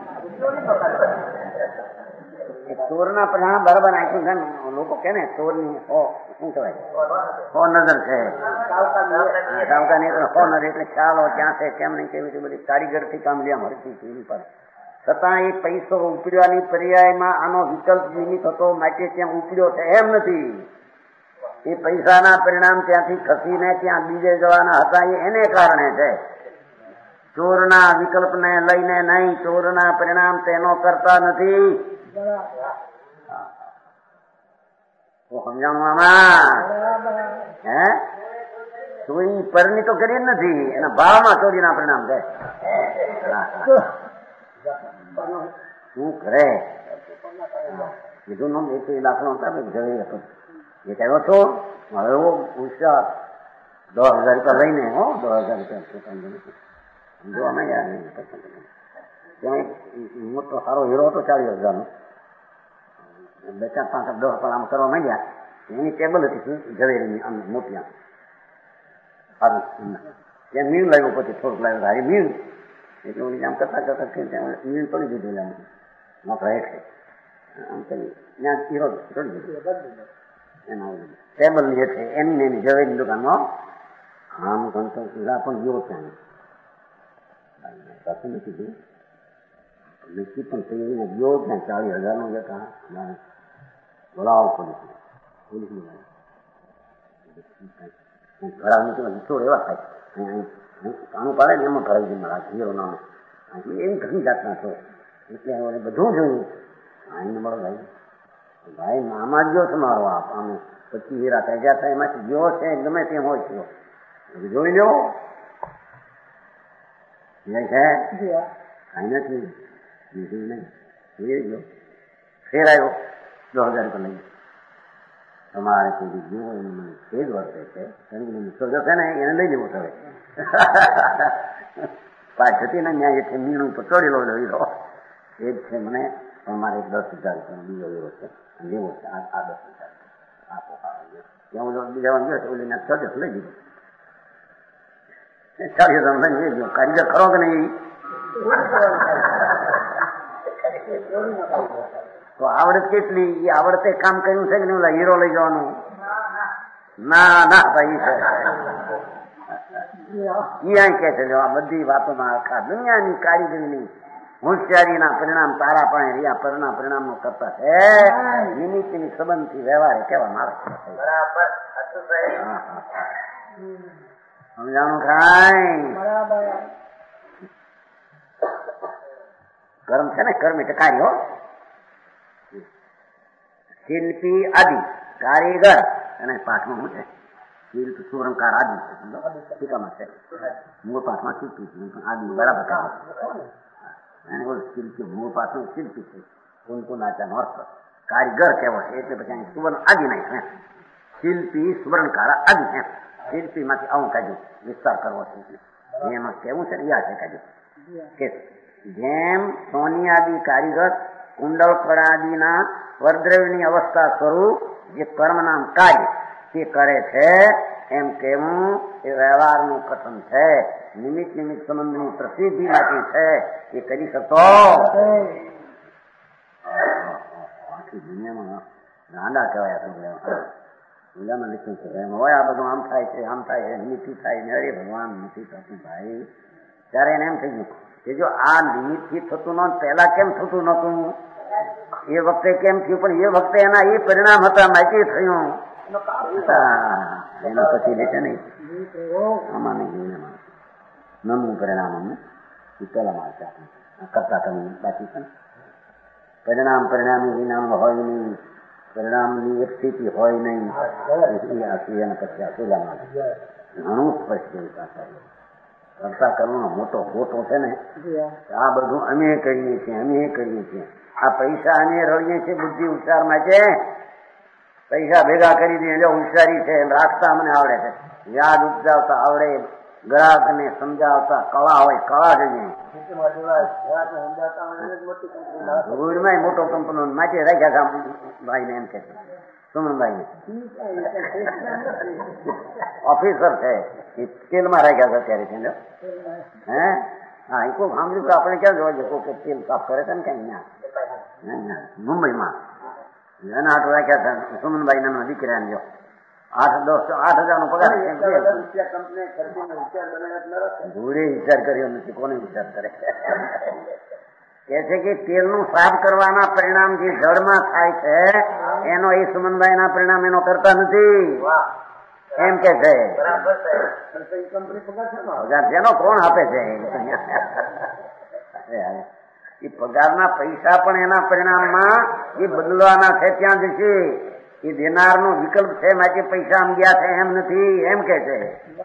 ચોરના પરિણામ બરાબર નાખ્યું છે ને લોકો કે ને ચોરની હો શું કહેવાય હો નજર છે સાવકા નહીં હો નજર એટલે ખ્યાલ હો ક્યાં છે કેમ નહીં કેવી રીતે બધી કારીગર થી કામ લ્યા મળતી એની પર છતાં એ પૈસો ઉપડ્યાની પર્યાયમાં આનો વિકલ્પ નિમિત્ત હતો માટે ત્યાં ઉપડ્યો છે એમ નથી. એ પૈસાના પરિણામ ત્યાંથી ખસીને ત્યાં બીજે જવાના હતા એ એને કારણે છે. ચોરના વિકલ્પને લઈને નહીં ચોરના પરિણામ તેનો કરતા નથી. સમજાવવામાં હે ચોરી પરની તો કરી જ નથી એના ભાવમાં ચોરીના પરિણામ છે. શું કરે કીધું નો એક દાખલો હતા જઈ હતો એ કહ્યો છો હવે એવો હોશિયાર દસ હજાર રૂપિયા લઈને હો દસ હજાર રૂપિયા જોવા નહીં યાર ત્યાં મોટો સારો હીરો હતો ચાલીસ હજાર નો બે ચાર પાંચ દસ પણ આમ કરવા માંડ્યા એની ટેબલ હતી ઝવેરીની આમ મોટી સારું ત્યાં મીણ લાવ્યું પછી થોડુંક લાવ્યું હારી મીણ એટલે હું આમ કરતા કરતા ત્યાં મીણ પડી દીધું એમ નોકરા હેઠે આમ કરી ત્યાં હીરો ચડી દીધું એના ટેબલ જે છે એની એની ઝવેરી દુકાનમાં આમ ગણતો હીરા પણ ગયો ત્યાં સાથે નથી ગયું નક્કી પણ થઈ ગયો ત્યાં ચાલીસ હજાર નો જતા બોલાવો પોલીસ ઘરા નીકળે ચોર એવા થાય કાણું પાડે ને એમાં ભરાઈ ગયું મારા હીરો નામ એવી ઘણી જાતના છો એટલે બધું જોયું આઈને મળો ભાઈ ભાઈ મામા ગયો છે મારો આપ આમ પછી હીરા તાજા થાય એમાંથી ગયો છે ગમે તેમ હોય છે જોઈ લો છે કાંઈ નથી બીજું નહીં જોઈ ગયો ફેર આવ્યો દસ હજાર રૂપિયા લઈ તમારે કોઈ જેવો એને મને તે જ વર્તે છે સોજો છે ને એને લઈ જવો હવે પાછળથી ને ત્યાં જે મીણું પચોડેલો હીરો એ જ છે મને અમારે દસ હજાર રૂપિયાનો બીજો હીરો છે લેવો છે આ દસ હજાર આપો ત્યાં હું બીજા ગયો તો લઈને સોજો લઈ દીધો ચાલીસ હજાર લઈ ગયો કારીગર ખરો કે નહીં તો આવડત કેટલી એ આવડતે કામ કર્યું છે કે નહીં હીરો લઈ જવાનું ના ના ભાઈ છે એ કે છે બધી વાતોમાં આખા દુનિયાની કારીગરીની હોશિયારીના પરિણામ તારા પણ રહ્યા પરિણામ પરિણામ નો કરતા છે નિમિત્તની સંબંધથી વ્યવહાર કહેવામાં આવે બરાબર સમજાણું થાય કર્મ છે ને કર્મ એટલે કાર્યો શિલ્પી આદિ કારીગર અને પાઠમાં શું છે શિલ્પ સુરંકાર આદિ છે સમજો ટીકામાં છે મૂળ પાઠમાં શિલ્પી આદિ બરાબર અને બોલ શિલ્પી મૂળ પાઠનું શિલ્પી છે કુંકુ નાચાનો અર્થ કારીગર કહેવાય એટલે પછી સુવર્ણ આદિ નહીં શિલ્પી સુવર્ણકાર આદિ છે શિલ્પી માંથી આવું કાઢ્યું વિસ્તાર કરવો છે એમાં કેવું છે યાદ છે કાઢ્યું કે જેમ સોની આદિ કારીગર કુંડળ કળાદિના વરદ્રવ્યની અવસ્થા સ્વરૂપ જે કર્મ નામ કાર્ય તે કરે છે એમ કેવું એ વ્યવહારનું કથન છે નિમિત્ત નિમિત્ત સંબંધની પ્રસિદ્ધિ માટે છે એ કરી શકતો આખી દુનિયામાં ગાંડા કહેવાય પૂજામાં લખ્યું છે એમ હોય આ બધું આમ થાય છે આમ થાય છે નિમિત્તથી થાય ને અરે ભગવાન નથી થતું ભાઈ ત્યારે એને એમ થઈ ગયું કે જો આ નિમિત્તથી થતું ન પહેલા કેમ થતું નતું એ વખતે કેમ થયું પણ એ વખતે એના એ પરિણામ હતા માટે થયું એના પછી લે છે નહીં આમાં નહીં નમવું પરિણામ અમને પેલામાં છે આપણે કરતા તમે બાકી છે પરિણામ પરિણામી વિનામ હોય નહીં પરિણામની એક સ્થિતિ હોય નહીં એના પછી આ પેલામાં ઘણું સ્પષ્ટ એવું કરતા કરવાનો મોટો ખોટો છે ને આ બધું અમે કરીએ છીએ અમે કરીએ છીએ આ પૈસા અમે રડીએ છીએ બુદ્ધિ ઉચ્ચાર માટે પૈસા ભેગા કરી દઈએ જો હોશિયારી છે રાખતા મને આવડે છે યાદ ઉપજાવતા આવડે ગ્રાહકને સમજાવતા કળા હોય કળા જોઈએ ધૂળમાં મોટો કંપનો માટે રાખ્યા ભાઈ ને એમ કે છે સુમનભાઈ ઓફિસર છે એ તેલમાં રાખ્યા છે અત્યારે છે હે હા એ કોઈ સાંભળ્યું આપણે ક્યાં જોવા જશે કે તેલ સાફ કરે છે ને ક્યાં મુંબઈમાં એના આટલું રાખ્યા છે સુમનભાઈ નાના દીકરા જો આઠ દસ આઠ હજાર નો પગાર ધૂળે વિચાર કર્યો નથી કોને વિચાર કરે કે છે કે તેલનું સાફ કરવાના પરિણામ જે જળમાં થાય છે એનો એ સુમનભાઈ ના પરિણામ એનો કરતા નથી એમ કે છે જેનો કોણ આપે છે એ પગારના પૈસા પણ એના પરિણામમાં એ બદલવાના છે ત્યાં જશે એ દેનારનો વિકલ્પ છે માટે પૈસા આમ ગયા છે એમ નથી એમ કે છે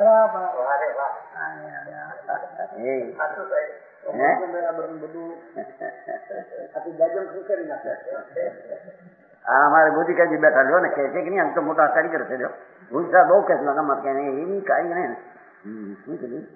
હા અમારે ગોધિકાજી બેઠા જો ને કે છે કે નહીં આમ તો મોટા કારીગર છે જો ભૂસા બહુ કે ગમત કે એવી કારીગર ને શું કીધું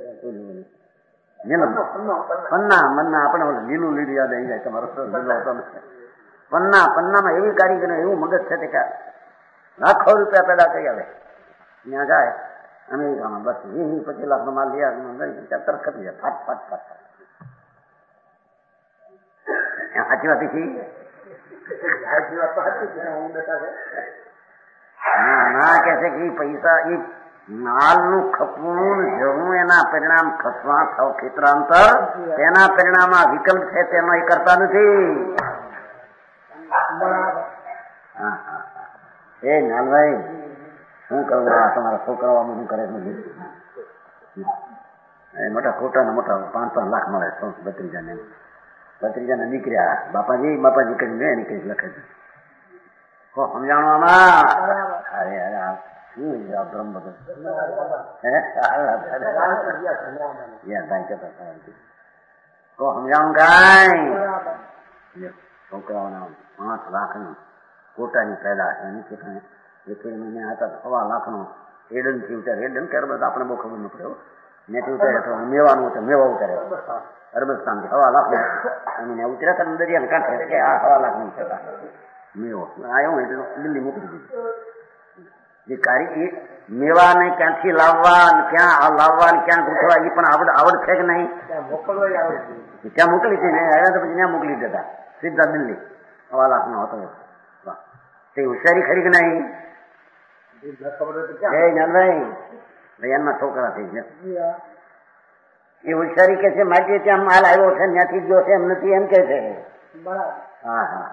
પન્ના મન્ના આપણે લીલું લીલું યાદ આવી જાય તમારો લીલો હતો પન્ના પન્નામાં એવી કારીગર એવું મગજ છે તે લાખો રૂપિયા પેદા કરી આવે ત્યાં જાય અમેરિકામાં બસ વીસ પચીસ લાખ નો માલ લઈ આવે તરત ખતી જાય ફાટ ફાટ ફાટ સાચી વાત છે ના ના કે છે કે પૈસા એ માલનું ખપવું જવું એના પરિણામ ખસવા થવ ખેતરાંતર તેના પરિણામ આ વિકલ્પ છે તેનો એ કરતા નથી એ નાનભાઈ શું કરવું આ તમારા છોકરાઓ શું કરે એ મોટા ખોટા ને મોટા પાંચ પાંચ લાખ મળે બત્રીજા ને બત્રીજા ને નીકળ્યા બાપાજી બાપાજી કરીને નીકળી લખે છે કો સમજાણું આમાં અરે અરે શું બ્રહ્મ બધું કો સમજાણું કઈ છોકરાઓના પાંચ લાખ નું કોટાની પેદાશ નીચે એક મહિને હતા સવા લાખ નો એડન થી ઉતારે એડન કે અરબત આપણે બહુ ખબર ન પડ્યો નેથી ઉતારે તો મેવાનું હતું મેવા ઉતારે અરબસ્તાન થી સવા લાખ અને ઉતર્યા હતા દરિયા કાંઠે કે આ સવા લાખ નું થતા મેવો આવ્યો એટલે દિલ્હી મોકલી દીધું જે કારી મેવાને ક્યાંથી લાવવા ક્યાં લાવવા ક્યાં ગોઠવા એ પણ આવડ આવડ છે કે નહીં ત્યાં મોકલી હતી ને આવ્યા તો પછી ત્યાં મોકલી દેતા સીધા દિલ્હી સવા લાખ નો હતો તે હોશિયારી ખરી કે નહીં એ જ્ઞાનભાઈ ભાઈ એમના છોકરા થઈ ગયા એ હોશિયારી કે છે માટે ત્યાં માલ આવ્યો છે ત્યાંથી ગયો છે એમ નથી એમ કે છે. હા હા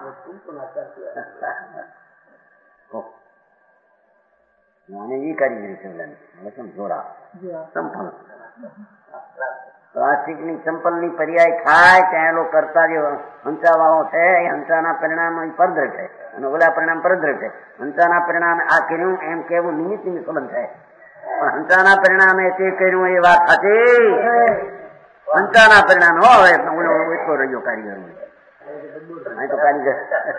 અને એ કારીગરી છે જોડા ચંપલ પ્લાસ્ટિક ની ચંપલ ની પર્યાય થાય ત્યાં લોકો કરતા જે હંસા વાળો છે એ હંસાના પરિણામ પરદ્ર છે અને ઓલા પરિણામ પરદ્ર છે. હંસાના પરિણામે આ કર્યું એમ કેવું નિમિત્ત ની સંબંધ છે પણ હંસાના પરિણામે તે કર્યું એ વાત હતી. હંસાના પરિણામે હોય ઓલો એટલો રહ્યો કારીગર અહીં તો કારીગર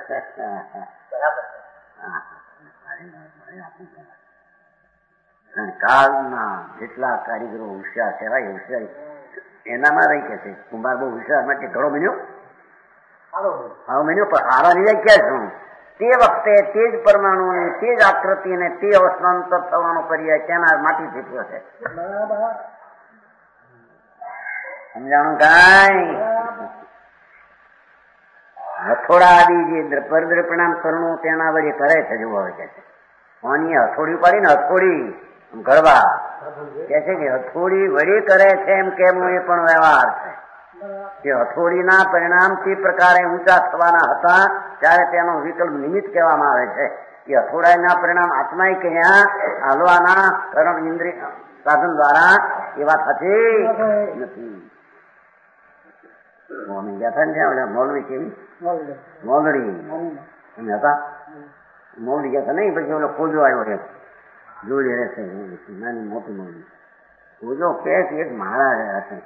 કાળના જેટલા કારીગરો હોશિયાર કહેવાય હોશિયારી એનામાં રહી કે છે. કુંભાર બહુ હોશિયાર માટે ઘણો બન્યો હારો બન્યો પણ હારા નિર્ણય ક્યાં છું તે વખતે તે જ પરમાણુની તે જ આકૃતિને તે અવસ્થાંતર થવાનો પર્યાય તેના માટી થયો છે. સમજાણું કાંઈ હથોડા આદિ જે પરદ્ર પરિણામ કરવું તેના વડે કરે છે જોવા હોય કે છે. પાણી હથોડી પાડી ને હથોડી ગળવા કે છે કે હથોડી વળી કરે છે એમ કેવું એ પણ વ્યવહાર છે. કે હથોડીના પરિણામથી પ્રકારે ઊંચા થવાના હતા ત્યારે તેનો વિકલ્પ નિમિત્ત કહેવામાં આવે છે. કે હથોડાના પરિણામ આત્મા કહ્યા હાલવાના કરણ ઇન્દ્રિય સાધન દ્વારા એ વાત હતી નથી. મોલવી કેવી મોલડી હતા મોલડી ગયા હતા નહીં પછી ઓલો ખોજો આવ્યો છે જોઈ રહેશે નાની મોટી મોલડી ખોજો કે એક મહારાજ હશે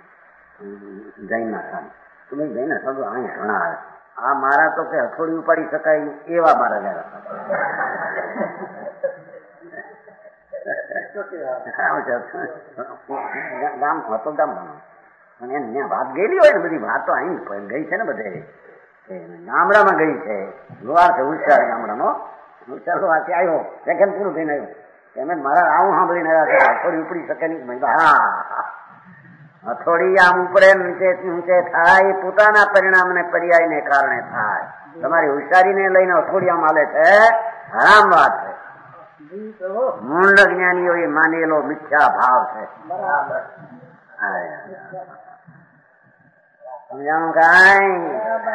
જૈનના સામે તો ભાઈ જૈનના સાધુ અહીં ઘણા આવે આ મારા તો કે હથોડી ઉપાડી શકાય એવા મારા ગયા ગામ હતો ગામ અને એને વાત ગયેલી હોય ને બધી વાત તો અહીં ગઈ છે ને બધે ગામડામાં ગઈ છે. લોહાર છે હોશિયાર ગામડાનો હોશિયાર લોહારથી આવ્યો સેકન્ડ પૂરું થઈને આવ્યો એમ મારા આવું સાંભળીને આવ્યા છે હથોડી ઉપડી શકે નહીં. હા હથોડી આમ ઉપડે નીચે ઊંચે થાય એ પોતાના પરિણામને પર્યાયને કારણે થાય. તમારી હોશિયારીને લઈને હથોડી આમ હાલે છે હરામ વાત છે. મૂંડ જ્ઞાનીઓ એ માનેલો મિથ્યા ભાવ છે. સમજાણું કાંઈ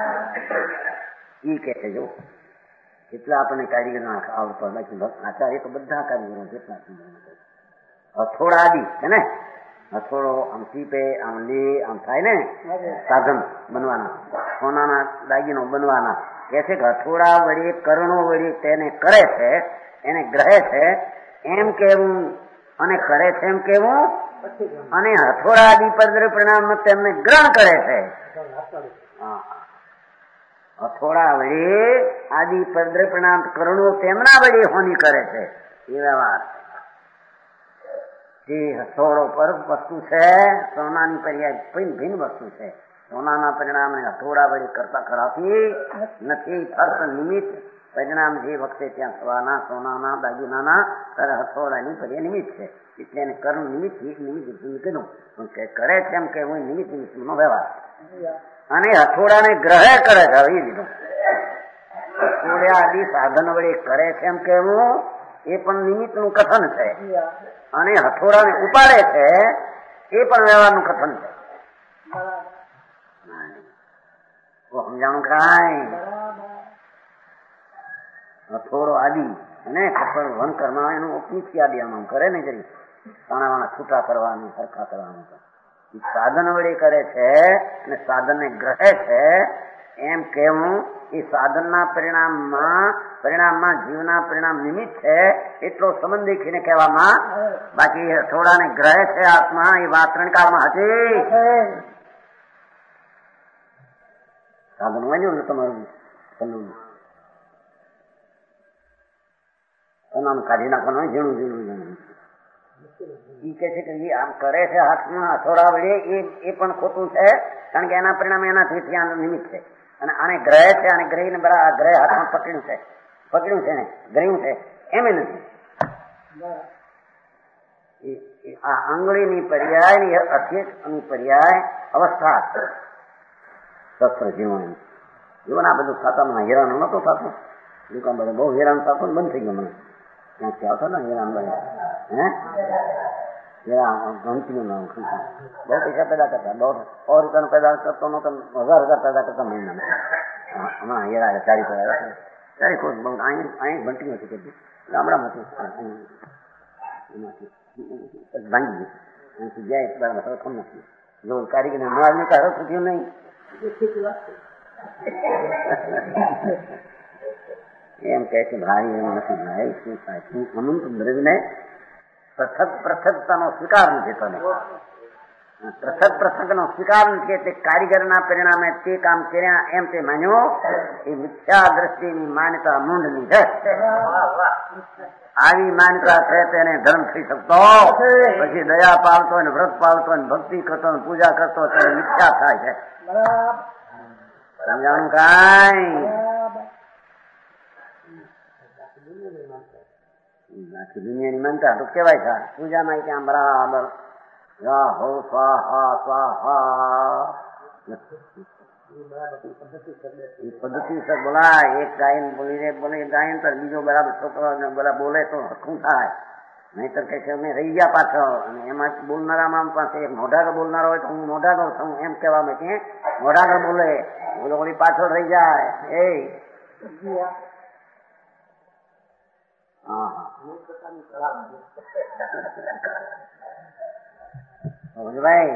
ઈ કે છે જો કેટલા આપણને કારીગર આવડતા બાકી આચાર્ય તો બધા કારીગરો જેટલા હથોડા આદિ છે ને હથોડો આમ ટીપે આમ લે આમ થાય ને સાધન બનવાના સોનાના દાગીનો બનવાના કે છે કે હથોડા વડે કરણો વડે તેને કરે છે એને ગ્રહે છે એમ કેવું અને કરે છે એમ કેવું અને હથોડા આદિ પરદ્ર પરિણામ તેમને ગ્રહણ કરે છે. હથોડા વડે આદિ પરદ્ર પરિણામ કરણો તેમના વડે હોની કરે છે એ વ્યવહાર. જે હથોડો પર વસ્તુ છે સોનાની પર્યાય ભિન્ન ભિન્ન વસ્તુ છે. સોનાના પરિણામને હથોડા વડે કરતા કરાતી નથી. ફર્ક નિમિત્ત પરિણામ જે વખતે ત્યાં થવાના સોનાના દાગીનાના ત્યારે હથોડાની પર્યાય નિમિત્ત છે એટલે એને કર્મ નિમિત્ત નિમિત્ત કીધું કરે છે એમ કે હું નિમિત્ત નિમિત્તનો વ્યવહાર અને હથોડાને ગ્રહે કરે છે. આવી દીધું હથોડા આદિ સાધન વડે કરે છે એમ કેવું એ પણ નિમિત્તનું કથન છે અને હથોડાને ઉપાડે છે એ પણ વ્યવહારનું કથન છે. સમજાણું કાંઈ હથોડો આદિ અને કપડ વન કરવા એનું ઉપનિત્ય આદિ આમ કરે ને જરી તાણાવાણા છૂટા કરવાનું સરખા કરવાનું સાધન વડે કરે છે અને સાધનને ગ્રહે છે એમ કેવું એ સાધનના પરિણામમાં પરિણામમાં જીવના પરિણામ નિમિત્ત છે એટલો સંબંધ દેખીને કહેવામાં. બાકી હથોડાને ગ્રહે છે આત્મા એ વાત ત્રણકાળમાં હતી. સાધન વાંચ્યું ને તમારું નામ કાઢી નાખવાનું ઝીણું ઝીણું ઝીણું ઈ કે છે કે એ આમ કરે છે હાથમાં હથોડા વડે એ એ પણ ખોટું છે કારણ કે એના પરિણામે એનાથી ત્યાં નિમિત્ત છે અને આને ગ્રહે છે અને ગ્રહીને બરાબર ગ્રહ હાથમાં પકડ્યું છે પકડ્યું છે ને ગ્રહ્યું છે એમ નથી. આ આંગળીની પર્યાય અથેકની પર્યાય અવસ્થા શસ્ત્ર જીવન જીવન આ બધું ખાતામાં હેરાન નહોતું થતું દુકાન બધું બહુ હેરાન થતું બંધ થઈ ગયું મને ક્યાંથી આવતો ને હેરાન બને હે घंटी में नाम बहुत पैसा पैदा करता है, बहुत और रुपया पैदा करता हूँ तो हजार हजार पैदा करता महीना में। हाँ ये रहा चालीस हजार चालीस को बहुत आई आई घंटी में टिकट गामड़ा में भांगी જાય એટલા રકમ નથી જો કારીગર નો આદમી કાઢો છૂટ્યું નહીં એમ કહે છે ભાઈ એમ નથી ભાઈ શું થાય શું અનંત બ્રજને પૃથક પૃથકતાનો સ્વીકાર નથી તને પૃથક પૃથકનો સ્વીકાર નથી એટલે કારીગરના પરિણામે તે કામ કર્યા એમ તે માન્યો એ મિથ્યા દ્રષ્ટિની માન્યતા મૂંઢની છે આવી માન્યતા છે તેને ધર્મ થઈ શકતો પછી દયા પાલતો ને વ્રત પાલતો ને ભક્તિ કરતો ને પૂજા કરતો ત્યારે મિથ્યા થાય છે સમજાણું કાંઈ બાકી દુનિયાની માનતા તો કેવાય છે પૂજામાં ત્યાં બરાબર રાહો સ્વાહા સ્વાહા પદ્ધતિ સર બોલાય એક ગાયન બોલીને બોલે ગાયન તો બીજો બરાબર છોકરો બધા બોલે તો હરખું થાય નહીતર કઈ છે અમે રહી ગયા પાછળ અને એમાં બોલનારામાં પાસે એક મોઢાગર બોલનારો હોય તો હું મોઢાગર છું એમ કહેવા માટે મોઢાગર બોલે બોલો બોલી પાછળ રહી જાય એ હા ભાઈ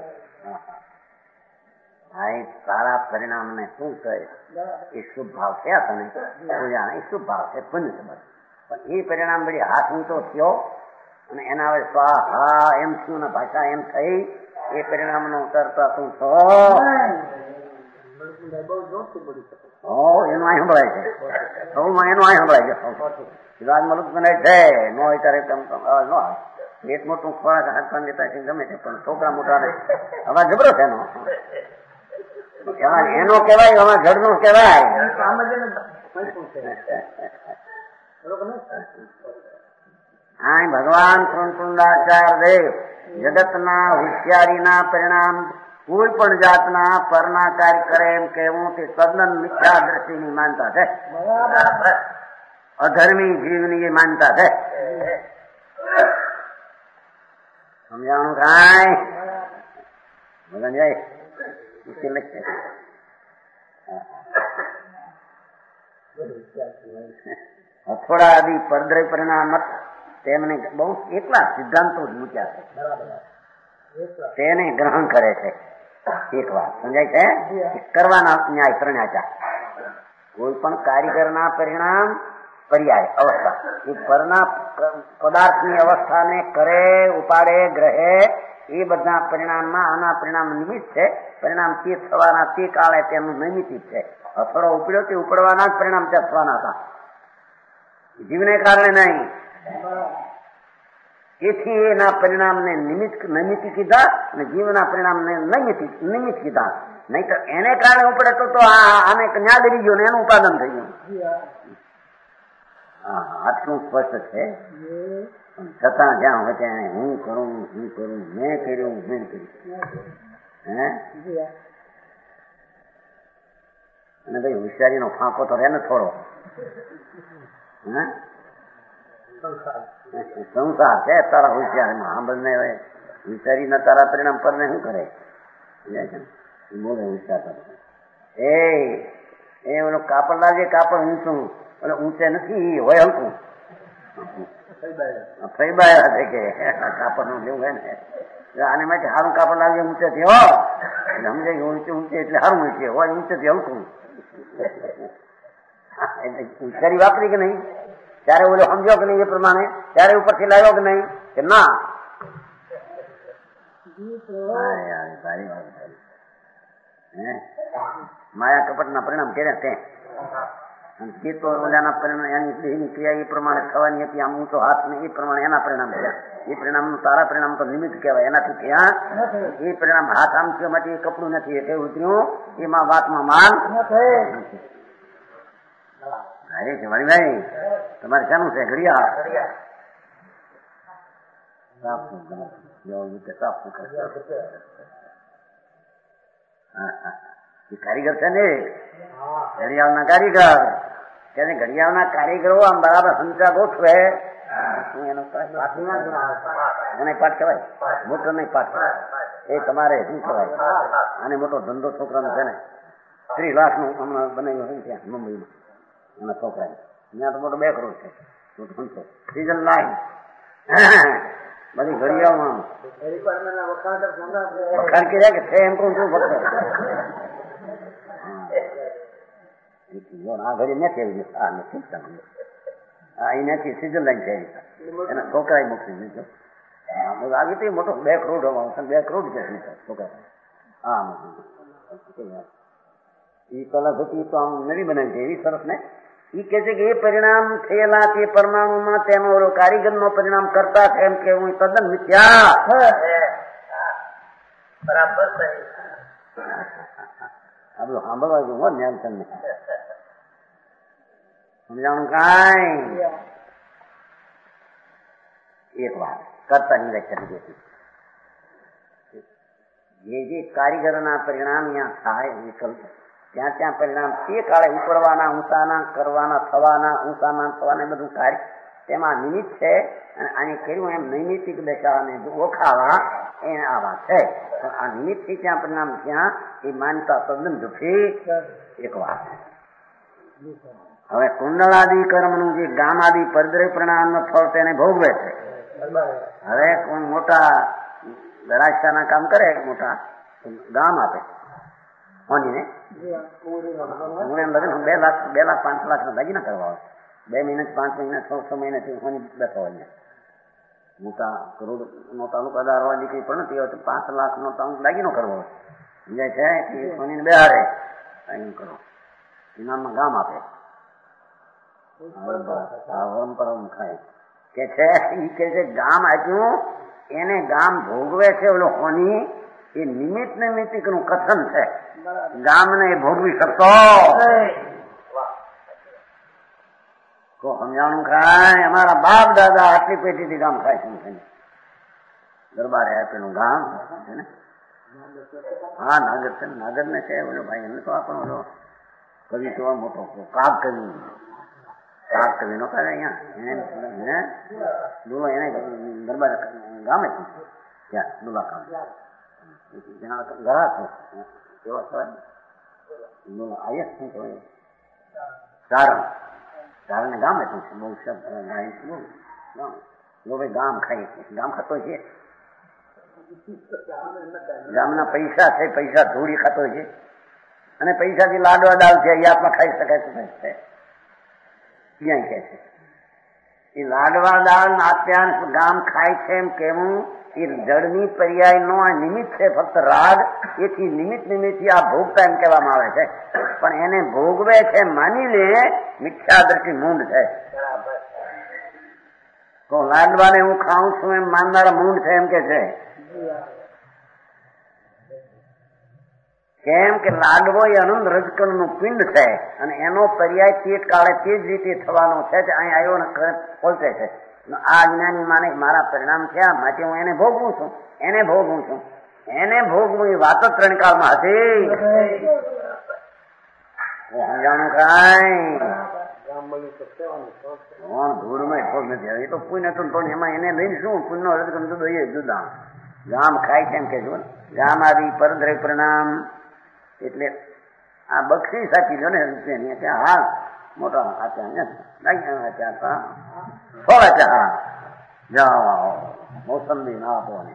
ભાઈ સારા પરિણામ ને શું કહે એ શુભ ભાવ છે તને પૂજા એ શુભ ભાવ છે પુણ્ય સંબંધ પણ એ પરિણામ બધી હાથ ઊંચો થયો અને એના હવે સ્વાહા એમ થયું ને ભાષા એમ થઈ એ પરિણામ નો ઉતરતા તું છો એનું અહીં સંભળાય છે સૌમાં એનું અહીં સંભળાય છે સિદ્ધાર્થ મલુક બનાય છે ન હોય ત્યારે અવાજ ન આવે એક મોટું ખોરાક હાથ પાન દેતા ગમે છે પણ છોકરા મોટા અવાજ જબરો છે એનો એનો કેવાય આમાં જડ નો કેવાય હા ભગવાન કુંડાચાર્ય દેવ જગતના હોશિયારીના પરિણામ કોઈ પણ જાતના પરના કાર્ય કરે એમ કહેવું તે તદ્દન મિથ્યા દ્રષ્ટિની માનતા છે અધર્મી જીવની એ માનતા છે સમજાણું કાંઈ મગન જાય હથોડા આદિ પરદ્રય પરિણામ તેમને બહુ એકલા સિદ્ધાંતો જ મૂક્યા છે તેને ગ્રહણ કરે છે એક વાત સમજાય છે કરવાના ન્યાય પ્રણ્યાચા કોઈ પણ કારીગરના પરિણામ પર્યાય અવસ્થા એ પરના પદાર્થની અવસ્થાને કરે ઉપાડે ગ્રહે એ બધા પરિણામમાં આના પરિણામ નિમિત્ત છે પરિણામ તે થવાના તે કાળે તેનું નૈમિતિક છે અથડો ઉપડ્યો તે ઉપડવાના જ પરિણામ ત્યાં થવાના હતા જીવને કારણે નહીં તેથી એના પરિણામને નિમિત્ત નૈમિતિક કીધા અને જીવના પરિણામને નૈમિતિક નિમિત્ત કીધા નહીં તો એને કારણે ઉપડે તો આને ન્યા ગરી ગયો ને એનું ઉત્પાદન થઈ ગયું હા આટલું સ્પષ્ટ છે છતાં જ્યાં હોય ત્યાં હું કરું હું કરું મેં કર્યું મેં કર્યું હે અને ભાઈ હોશિયારીનો ફાંકો તો રહે ને થોડો હે સંસાર છે તારા હોશિયારીમાં આ બંને હોય હોશિયારીના તારા પરિણામ પર ને શું કરે બોલે હોશિયાર એ એ ઓલો કાપડ લાગે કાપડ ઊંચું એટલે ઊંચે નથી હોય હલકું ફૈબાયા છે કે કાપડ નું જેવું હોય ને આને માટે સારું કાપડ લાગે ઊંચે થી હો એટલે સમજે ઊંચે ઊંચે એટલે સારું ઊંચે હોય ઊંચે થી હલકું એટલે હોશિયારી વાપરી કે નહીં ત્યારે ઓલો સમજો કે નહીં એ પ્રમાણે ત્યારે ઉપરથી લાવ્યો કે નહીં કે ના માયા કપટ ના પરિણામ કર્યા તે જે તો ઓલાના પરિણામ એની ક્રિયા એ પ્રમાણે થવાની હતી આમ ઊંચો હાથ ને એ પ્રમાણે એના પરિણામ થયા એ પરિણામ નું તારા પરિણામ તો નિમિત્ત કહેવાય એનાથી ત્યાં એ પરિણામ હાથ આમ થયો માટે એ કપડું નથી એટલે ઉતર્યું એમાં વાતમાં માન અરે છે વાણીભાઈ તમારે શાનું છે ઘડિયાળ કારીગર છે ને ઘડિયાળ ના કારીગર તેને ઘડિયાળ ના કારીગરો આમ બરાબર સંચા ગોઠવે એનો એને પાઠ કહેવાય, મોટો નહીં પાઠ એ તમારે શું કહેવાય. આને મોટો ધંધો છોકરાનો છે ને, ત્રીસ લાખ નું હમણાં બનાવ્યું છે ત્યાં મુંબઈમાં એના છોકરાને. ત્યાં તો મોટો બે કરોડ છે સીઝન લાઈન બધી ઘડિયાળમાં વખાણ કર્યા કે છે એમ કહું છું ફક્ત. આ ઘડી નથી આવી આ નથી આ નથી સીઝન લાઈન છે એના છોકરા મોકલી દીધો. આવી તો મોટો બે કરોડ બે કરોડ છે છોકરા. હા એ કલાકૃતિ તો આમ નવી બનાવી છે એવી સરસ ને. એ કે છે કે એ પરિણામ થયેલા તે પરમાણુમાં તેનો કારીગર નો પરિણામ કરતા છે એમ કેવું તદ્દન મિથ્યા. બરાબર આ બધું સાંભળવા જેવું હોય ને તમને સમજાણું કાંઈ. એક વાત કરતાની વ્યાખ્યા દીધી જે જે કારીગરના પરિણામ ત્યાં થાય વિકલ્પ ત્યાં ત્યાં પરિણામ તે કાળે ઉપડવાના ઊંચાના કરવાના થવાના ઊંચાના થવાના બધું કાર્ય તેમાં નિમિત્ત છે. અને આને કર્યું એમ નૈમિતિક દશાને ઓળખાવા એ આ વાત છે. આ નિમિત્તથી ત્યાં પરિણામ ત્યાં એ માનતા તદ્દન જુઠી એક વાત. હવે કુંડળાદિ કર્મનું જે ગામાદિ પરદ્રય પરિણામનું ફળ તેને ભોગવે છે. હવે કોણ મોટા રાજશાના કામ કરે મોટા ગામ આપે હોનીને હું એમ લગે બે લાખ બે લાખ પાંચ લાખ ના દાગીના કરવા આવે. બે મહિના પાંચ મહિના છ છ મહિનાથી હોની બેઠો હોય મોટા કરોડ નો તાલુકા દારવા દીકરી પણ નથી હોય તો પાંચ લાખ નો દાગીનો કરવો હોય સમજાય છે કે હોનીને બેહાડે એમ કરો ઇનામમાં ગામ આપે પરંપરા ખાય કે છે એ કે છે ગામ આપ્યું એને ગામ ભોગવે છે ઓલો હોની એ નિમિત્ત નિમિત્તિક નું કથન છે. ગામને ભોગવી શકતો તો સમજાણું ખાય. અમારા બાપ દાદા આટલી પેઢીથી ગામ ખાય છે દરબારે આપેલું ગામ છે ને. હા નાગર છે નાગર ને છે ઓલો ભાઈ એમને તો આપણો ઓલો કવિ તો મોટો કાગ કવિ કાગ કવિ નો કરે અહીંયા ડોલો એને દરબાર ગામે ત્યાં ડોલા કામ ઘરા છે કેવા કહેવાય આયસ શું કહેવાય સારણ સારણ ગામ હતું બહુ શબ્દ બહુ ગામ ખાઈ ગામ ખાતો છે. ગામના પૈસા છે પૈસા ધૂળી ખાતો છે અને પૈસાથી લાડવા દાળ છે એ આત્મા ખાઈ શકાય તો છે ત્યાં કે છે એ લાડવા દાળ નાત્યાંશ ગામ ખાય છે એમ કેવું એ જળની પર્યાય નો આ નિમિત્ત છે ફક્ત રાગ. એથી નિમિત્ત નિમિત્તથી આ ભોગતા એમ કહેવામાં આવે છે. પણ એને ભોગવે છે માની લે મિથ્યા દ્રષ્ટિ મૂંડ છે. તો લાડવાને હું ખાઉં છું એમ માનનારા મૂંડ છે એમ કે છે. કેમ કે લાડવો એ અનંત રજકણ નું પિંડ છે અને એનો પર્યાય તે કાળે તે જ રીતે થવાનો છે અહીં આવ્યો ને પહોંચે છે. આ જ્ઞાની માને મારા પરિણામ થયા માટે હું એને ભોગવું છું એને ભોગવું છું એને ભોગવું એ વાત જ ત્રણ કાળમાં હતી. સમજાણું કાંઈ ધૂળમાં ભોગ નથી. એ તો પુણ્ય હતું પણ એમાં એને લઈને શું પુણ્ય રજકમ જુદો એ જુદા ગામ ખાય કેમ કે જો ગામ આવી પરદ્રય પરિણામ એટલે આ બક્ષી સાચી લો ને રૂપિયાની ત્યાં હા મોટા આપ્યા થોડા ચા જાઓ મોસંબી ના આપો ને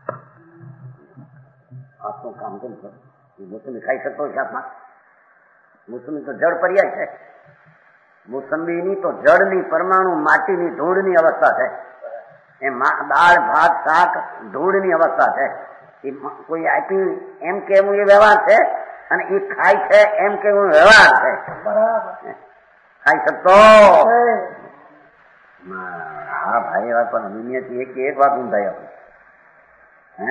આટલું કામ કેમ કરો. મોસંબી ખાઈ શકતો છે આપમાં. મોસંબી તો જળ પર્યાય છે. મોસંબીની તો જળની પરમાણુ માટીની ધૂળની અવસ્થા છે. એ દાળ ભાત શાક ધૂળની અવસ્થા છે. એ કોઈ આપી એમ કેવું એ વ્યવહાર છે અને એ ખાય છે એમ કેવું વ્યવહાર છે. ખાઈ શકતો હા ભાઈ વાત પણ દુનિયાથી એક એક વાત ઊંધાઈ આપણે હે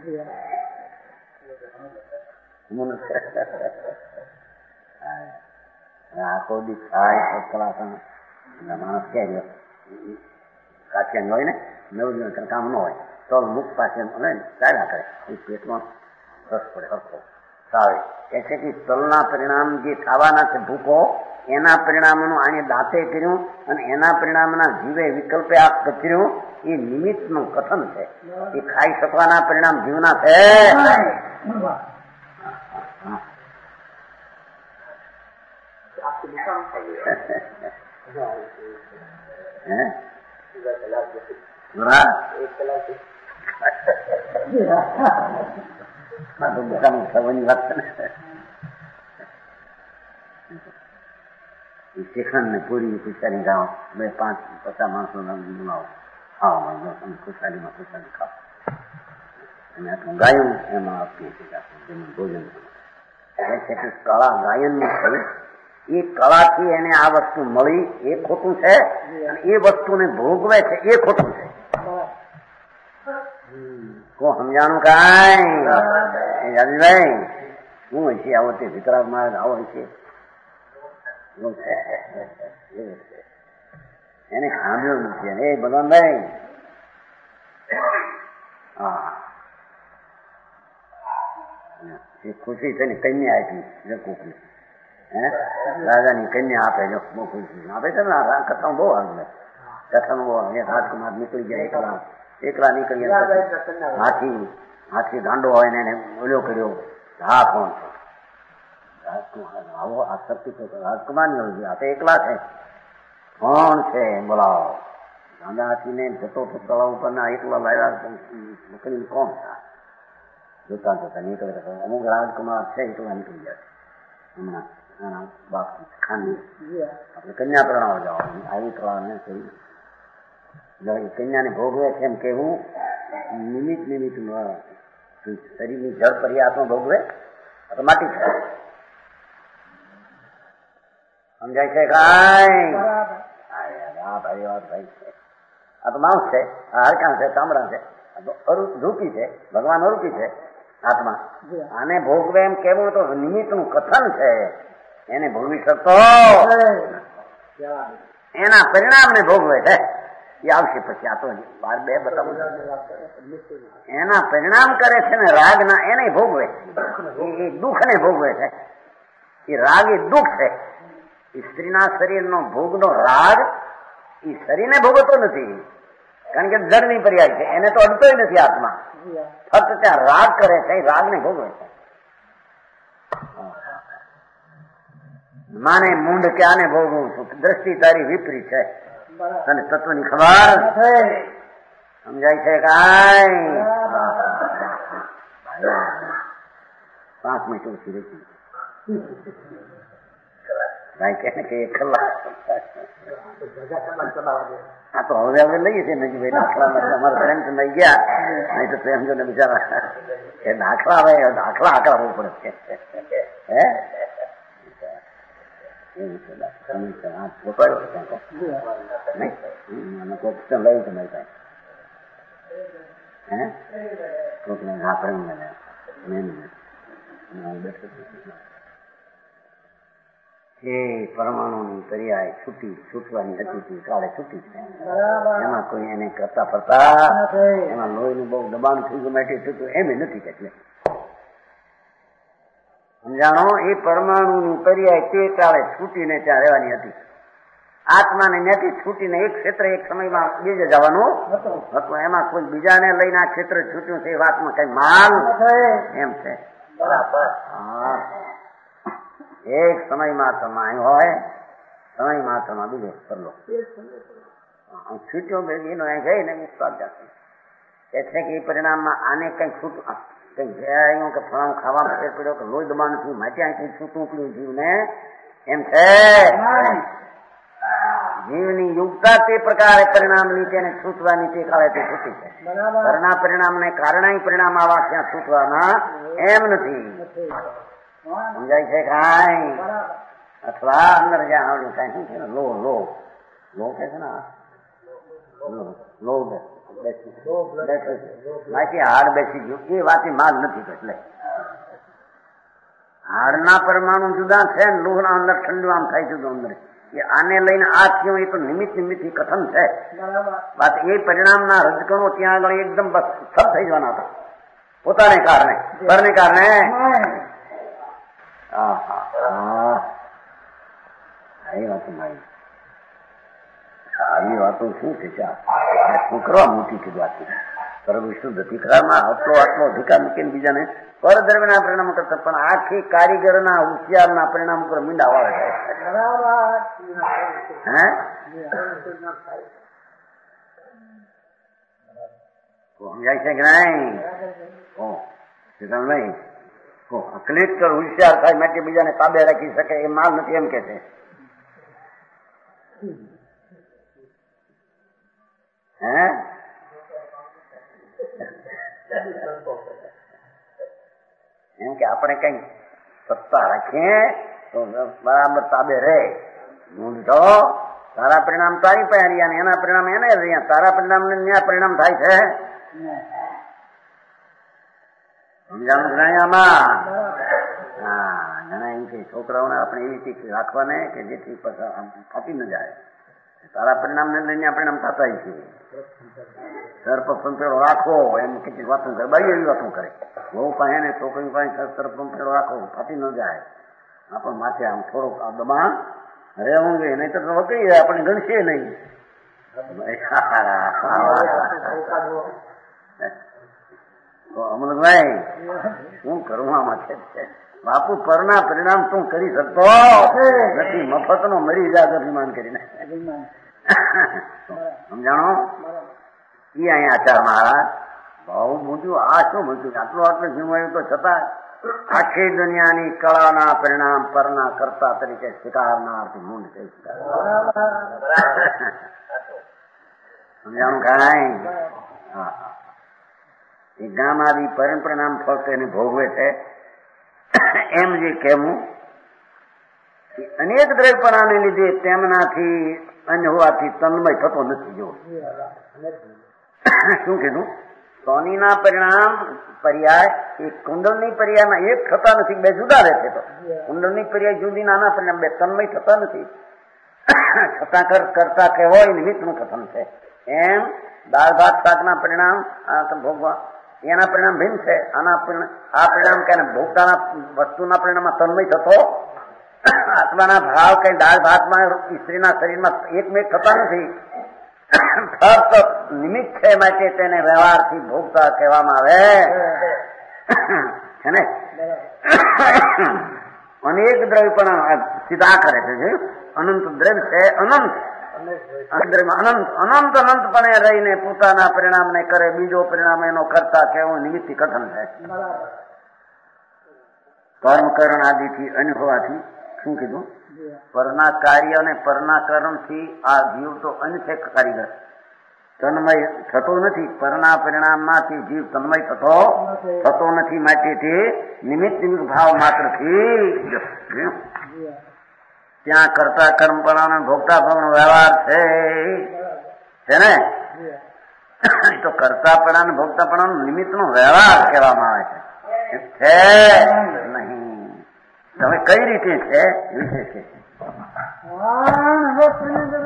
આખો દી ખાય કલાક માણસ ક્યાં કાચિયા હોય ને નવ દિવસ કામ ન હોય તો મુખ પાસે ચાલ્યા કરે એ પેટમાં રસ પડે હરખો સાવે એ છે કે તલના પરિણામ જે ખાવાના છે ભૂકો એના પરિણામનું આને દાંતે કર્યું અને એના પરિણામના જીવે વિકલ્પે આ કચર્યું એ નિમિત્તનું કથન છે. એ ખાઈ શકવાના પરિણામ જીવના છે. શિખંડ ને પૂરી ખુશાલી ગાઓ બે પાંચ પચાસ માણસો બોલાવો ખાવા ખુશાલીમાં ખુશાલી ખાઓ અને આટલું ગાયું એમાં આપીએ છીએ ભોજન. કળા ગાયનની થઈ એ કળાથી એને આ વસ્તુ મળી એ ખોટું છે અને એ વસ્તુને ભોગવે છે એ ખોટું છે. કોણ સમજાણું કાંઈ જાદુભાઈ શું હોય છે આવો તે વિતરાગ માર્ગ આવો હોય છે એને સાંભળ્યું નથી. એ ભગવાનભાઈ હા એ ખુશી છે ને કન્યા આપી જકુકની હે રાજાની કન્યા આપે જો બહુ ખુશી આપે છે ને કથા બહુ આવે કથા બહુ આવે. રાજકુમાર નીકળી ગયા એકલા એકલા નીકળી ગયા હાથી હાથી દાંડો હોય ને એને ઓલ્યો કર્યો હા કોણ છે રાજકુમાર આવો આ શક્તિ છે રાજકુમાર ની હોય આ તો એકલા છે કોણ છે બોલાવો. દાંડા હાથીને જતો તો તળાવ ઉપર ના એકલા લાવ્યા નીકળી કોણ થાય જોતા જોતા નીકળે અમુક રાજકુમાર છે એકલા નીકળી જાય હમણાં બાપ ખાની આપણે કન્યા પ્રણાવ જાઓ આવી પ્રણાવને થઈ કન્યાને ભોગવે છે એમ કેવું નિમિત્ત નિમિત્ત શરીરની જળ પર્યાસમાં ભોગવે તો માટી છે. સમજાય છે કાંઈ? હા ભાઈ વાત ભાઈ છે. આ તો માઉસ છે, આ હરકાણ છે, ચામડા છે, આ તો રૂપી છે, ભગવાન અરૂપી છે આત્મા. આને ભોગવે એમ કેવું તો નિમિત્તનું કથન છે. એને ભોગવી શકતો એના પરિણામને ભોગવે છે એ આવશે પછી. આ તો બાર બે બતાવું એના પરિણામ કરે છે ને રાગના એને ભોગવે એ દુઃખને ભોગવે છે. એ રાગ એ દુઃખ છે. એ સ્ત્રીના શરીરનો ભોગનો રાગ એ શરીરને ભોગવતો નથી કારણ કે જળની પર્યાય છે એને તો અડતોય નથી આત્મા. ફક્ત ત્યાં રાગ કરે છે એ રાગને ભોગવે છે. માને મૂંડ ક્યાંને ભોગવું છું દ્રષ્ટિ તારી વિપરીત છે તને તત્વની ખબર સમજાય છે કાંઈ? પાંચ મિનિટ ઓછી રહેતી કે કે એક કલાક આ તો હવે હવે લઈએ છીએ નજીભાઈ દાખલા અમારા ફ્રેન્ડ લઈ ગયા નહીં તો પ્રેમ જો ને બિચારા એ દાખલા આવે દાખલા આકડા બહુ પડે હે એ પરમાણુની પર્યાય છૂટી છૂટવાની હતી કાળે છૂટી છે. એમાં કોઈ એને કરતા ફરતા એમાં લોહીનું બહુ દબાણ થઈ ગયું માટે છૂટ્યું એમ નથી એટલે સમજાણો. એ પરમાણુની પર્યાય તે કાળે છૂટીને ત્યાં રહેવાની હતી. આત્માને ત્યાંથી છૂટીને એક ક્ષેત્ર એક સમયમાં બીજે જવાનું હતું. એમાં કોઈ બીજાને લઈને આ ક્ષેત્ર છૂટ્યું છે એ વાતમાં કઈ માલ એમ છે. હા એક સમય માત્રમાં હોય સમય માત્રમાં બીજો કરલો છૂટ્યો બેગીનો અહીં જઈને વિશ્વાસ જશે કે છે કે એ પરિણામમાં આને કઈ છૂટ કઈ ગયા કે ફળાણું ખાવામાં ફેર પડ્યો કે લોહી દબાણ થયું માટે અહીંથી છૂટું પડ્યું જીવને એમ છે. જીવની યુગતા તે પ્રકારે પરિણામ ની તેને છૂટવાની તે કાળે તે છૂટી છે. ઘરના પરિણામને કારણે પરિણામ આવા ત્યાં છૂટવાના એમ નથી. સમજાય છે કાંઈ? અથવા અંદર જ્યાં આવડ્યું કાંઈ શું છે ને લો લો લો કે છે ને લો બેસી બાકી હાડ બેસી ગયું એ વાતે માલ નથી. એટલે હાડના પરમાણુ જુદા છે ને લોહના અંદર ઠંડુ આમ થાય જુદું અંદર. એ આને લઈને આ થયું એ તો નિમિત્ત નિમિત્ત કથન છે. વાત એ પરિણામના રજકણો ત્યાં આગળ એકદમ બસ સબ થઈ જવાના હતા પોતાને કારણે પરને કારણે. એ વાત મારી આવી વાતો શું છે? શું કરવા મોટી કીધું આથી સર્વવિશુદ્ધ દીકરામાં આટલો આટલો અધિકાર મૂકીને બીજાને પરદ્રવ્યના પરિણામ કરતા, પણ આખી કારીગરના હોશિયારના પરિણામ ઉપર મીંડા વાળે છે. હે સમજાય છે કે નહીં? નહીં કલેક્ટર હોશિયાર થાય માટે બીજાને તાબે રાખી શકે એ માલ નથી એમ કે છે. હે એમ કે આપણે કઈ સત્તા રાખીએ તો બરાબર તાબે રહે. તો તારા પરિણામ તારી પાસે રહ્યા ને એના પરિણામ એને રહ્યા. તારા પરિણામ ને ત્યાં પરિણામ થાય છે. સમજાણું નહીં આમાં? હા, ઘણા એમ કે છોકરાઓને આપણે એવી રીતે રાખવાને કે જેથી ફાટી ન જાય. તારા પરિણામ ને લઈને પરિણામ થતા છે. સર્પ પંપેડો રાખો એમ કેટલીક વાતો કરે, બાઈ એવી વાતો કરે. બહુ પાસે ને છોકરી પાસે સર્પ પંપેડો રાખો ફાટી ન જાય. આપણ માથે આમ થોડોક દબાણ રહેવું જોઈએ, નહીં તો વકરી જાય, આપણે ગણશે નહીં. અમલભાઈ શું કરવું આમાં છે? બાપુ પરના પરિણામ તું કરી શકતો નથી. મફત નો મરી જાય અભિમાન કરીને. સમજાણો? એ અહીંયા આચાર મહારાજ બહુ મોટું આ શું મોટું આટલું આટલું જીવાયું તો છતાં આખી દુનિયાની કળાના પરિણામ પરના કરતા તરીકે સ્વીકારનાર મૂળ છે. સમજાણું કાંઈ? હા હા. એ ગામ આવી પરમ પરિણામ ફક્ત એને ભોગવે છે એમ જે કહેવું. અનેક દ્રવ્યપણાને લીધે તેમનાથી અન્ય હોવાથી તન્મય થતો નથી. જો શું કીધું? સોનીના પરિણામ પર્યાય એ કુંડળની પર્યાયમાં એક થતા નથી, બે જુદા રહે છે. તો કુંડળની પર્યાય જુદી, નાના પરિણામ બે તન્મય થતા નથી. છતાં કરતા કહેવાય નિમિત્તનું કથન છે. એમ દાળ ભાત શાકના પરિણામ ભોગવા એના પરિણામ ભિન્ન છે. આના આ પરિણામ કે ભોગતાના વસ્તુના પરિણામમાં તન્મય થતો, આત્માના ભાવ કઈ દાળ ભાતમાં સ્ત્રીના શરીરમાં એકમેક થતા નથી. ફક્ત નિમિત્ત છે માટે તેને વ્યવહારથી ભોગતા કહેવામાં આવે છે ને. અનેક દ્રવ્ય પણ સીધા કરે છે. અનંત દ્રવ્ય છે, અનંત અનંત અનંત પણ રહીને પોતાના પરિણામ ને કરે, બીજો પરિણામ એનો કરતા કેવું નિમિત્ત કથન છે. કર્મ કરણ આદિથી અન્ય હોવાથી શું કીધું? પરના કાર્ય અને પરના કર્મ થી આ જીવ તો અન્ય છે કારીગર, તન્મય થતો નથી. પરના પરિણામ માંથી જીવ તન્મય થતો થતો નથી. માટે તે નિમિત્ત નિમિત્ત ભાવ માત્ર થી ત્યાં કરતા કર્મપણા ભોગતા ભાવનો વ્યવહાર છે ને. તો કરતાપણા ને ભોગતાપણા નિમિત્ત નો વ્યવહાર કહેવામાં આવે છે નહીં. તમે કઈ રીતે છે વિશે છે.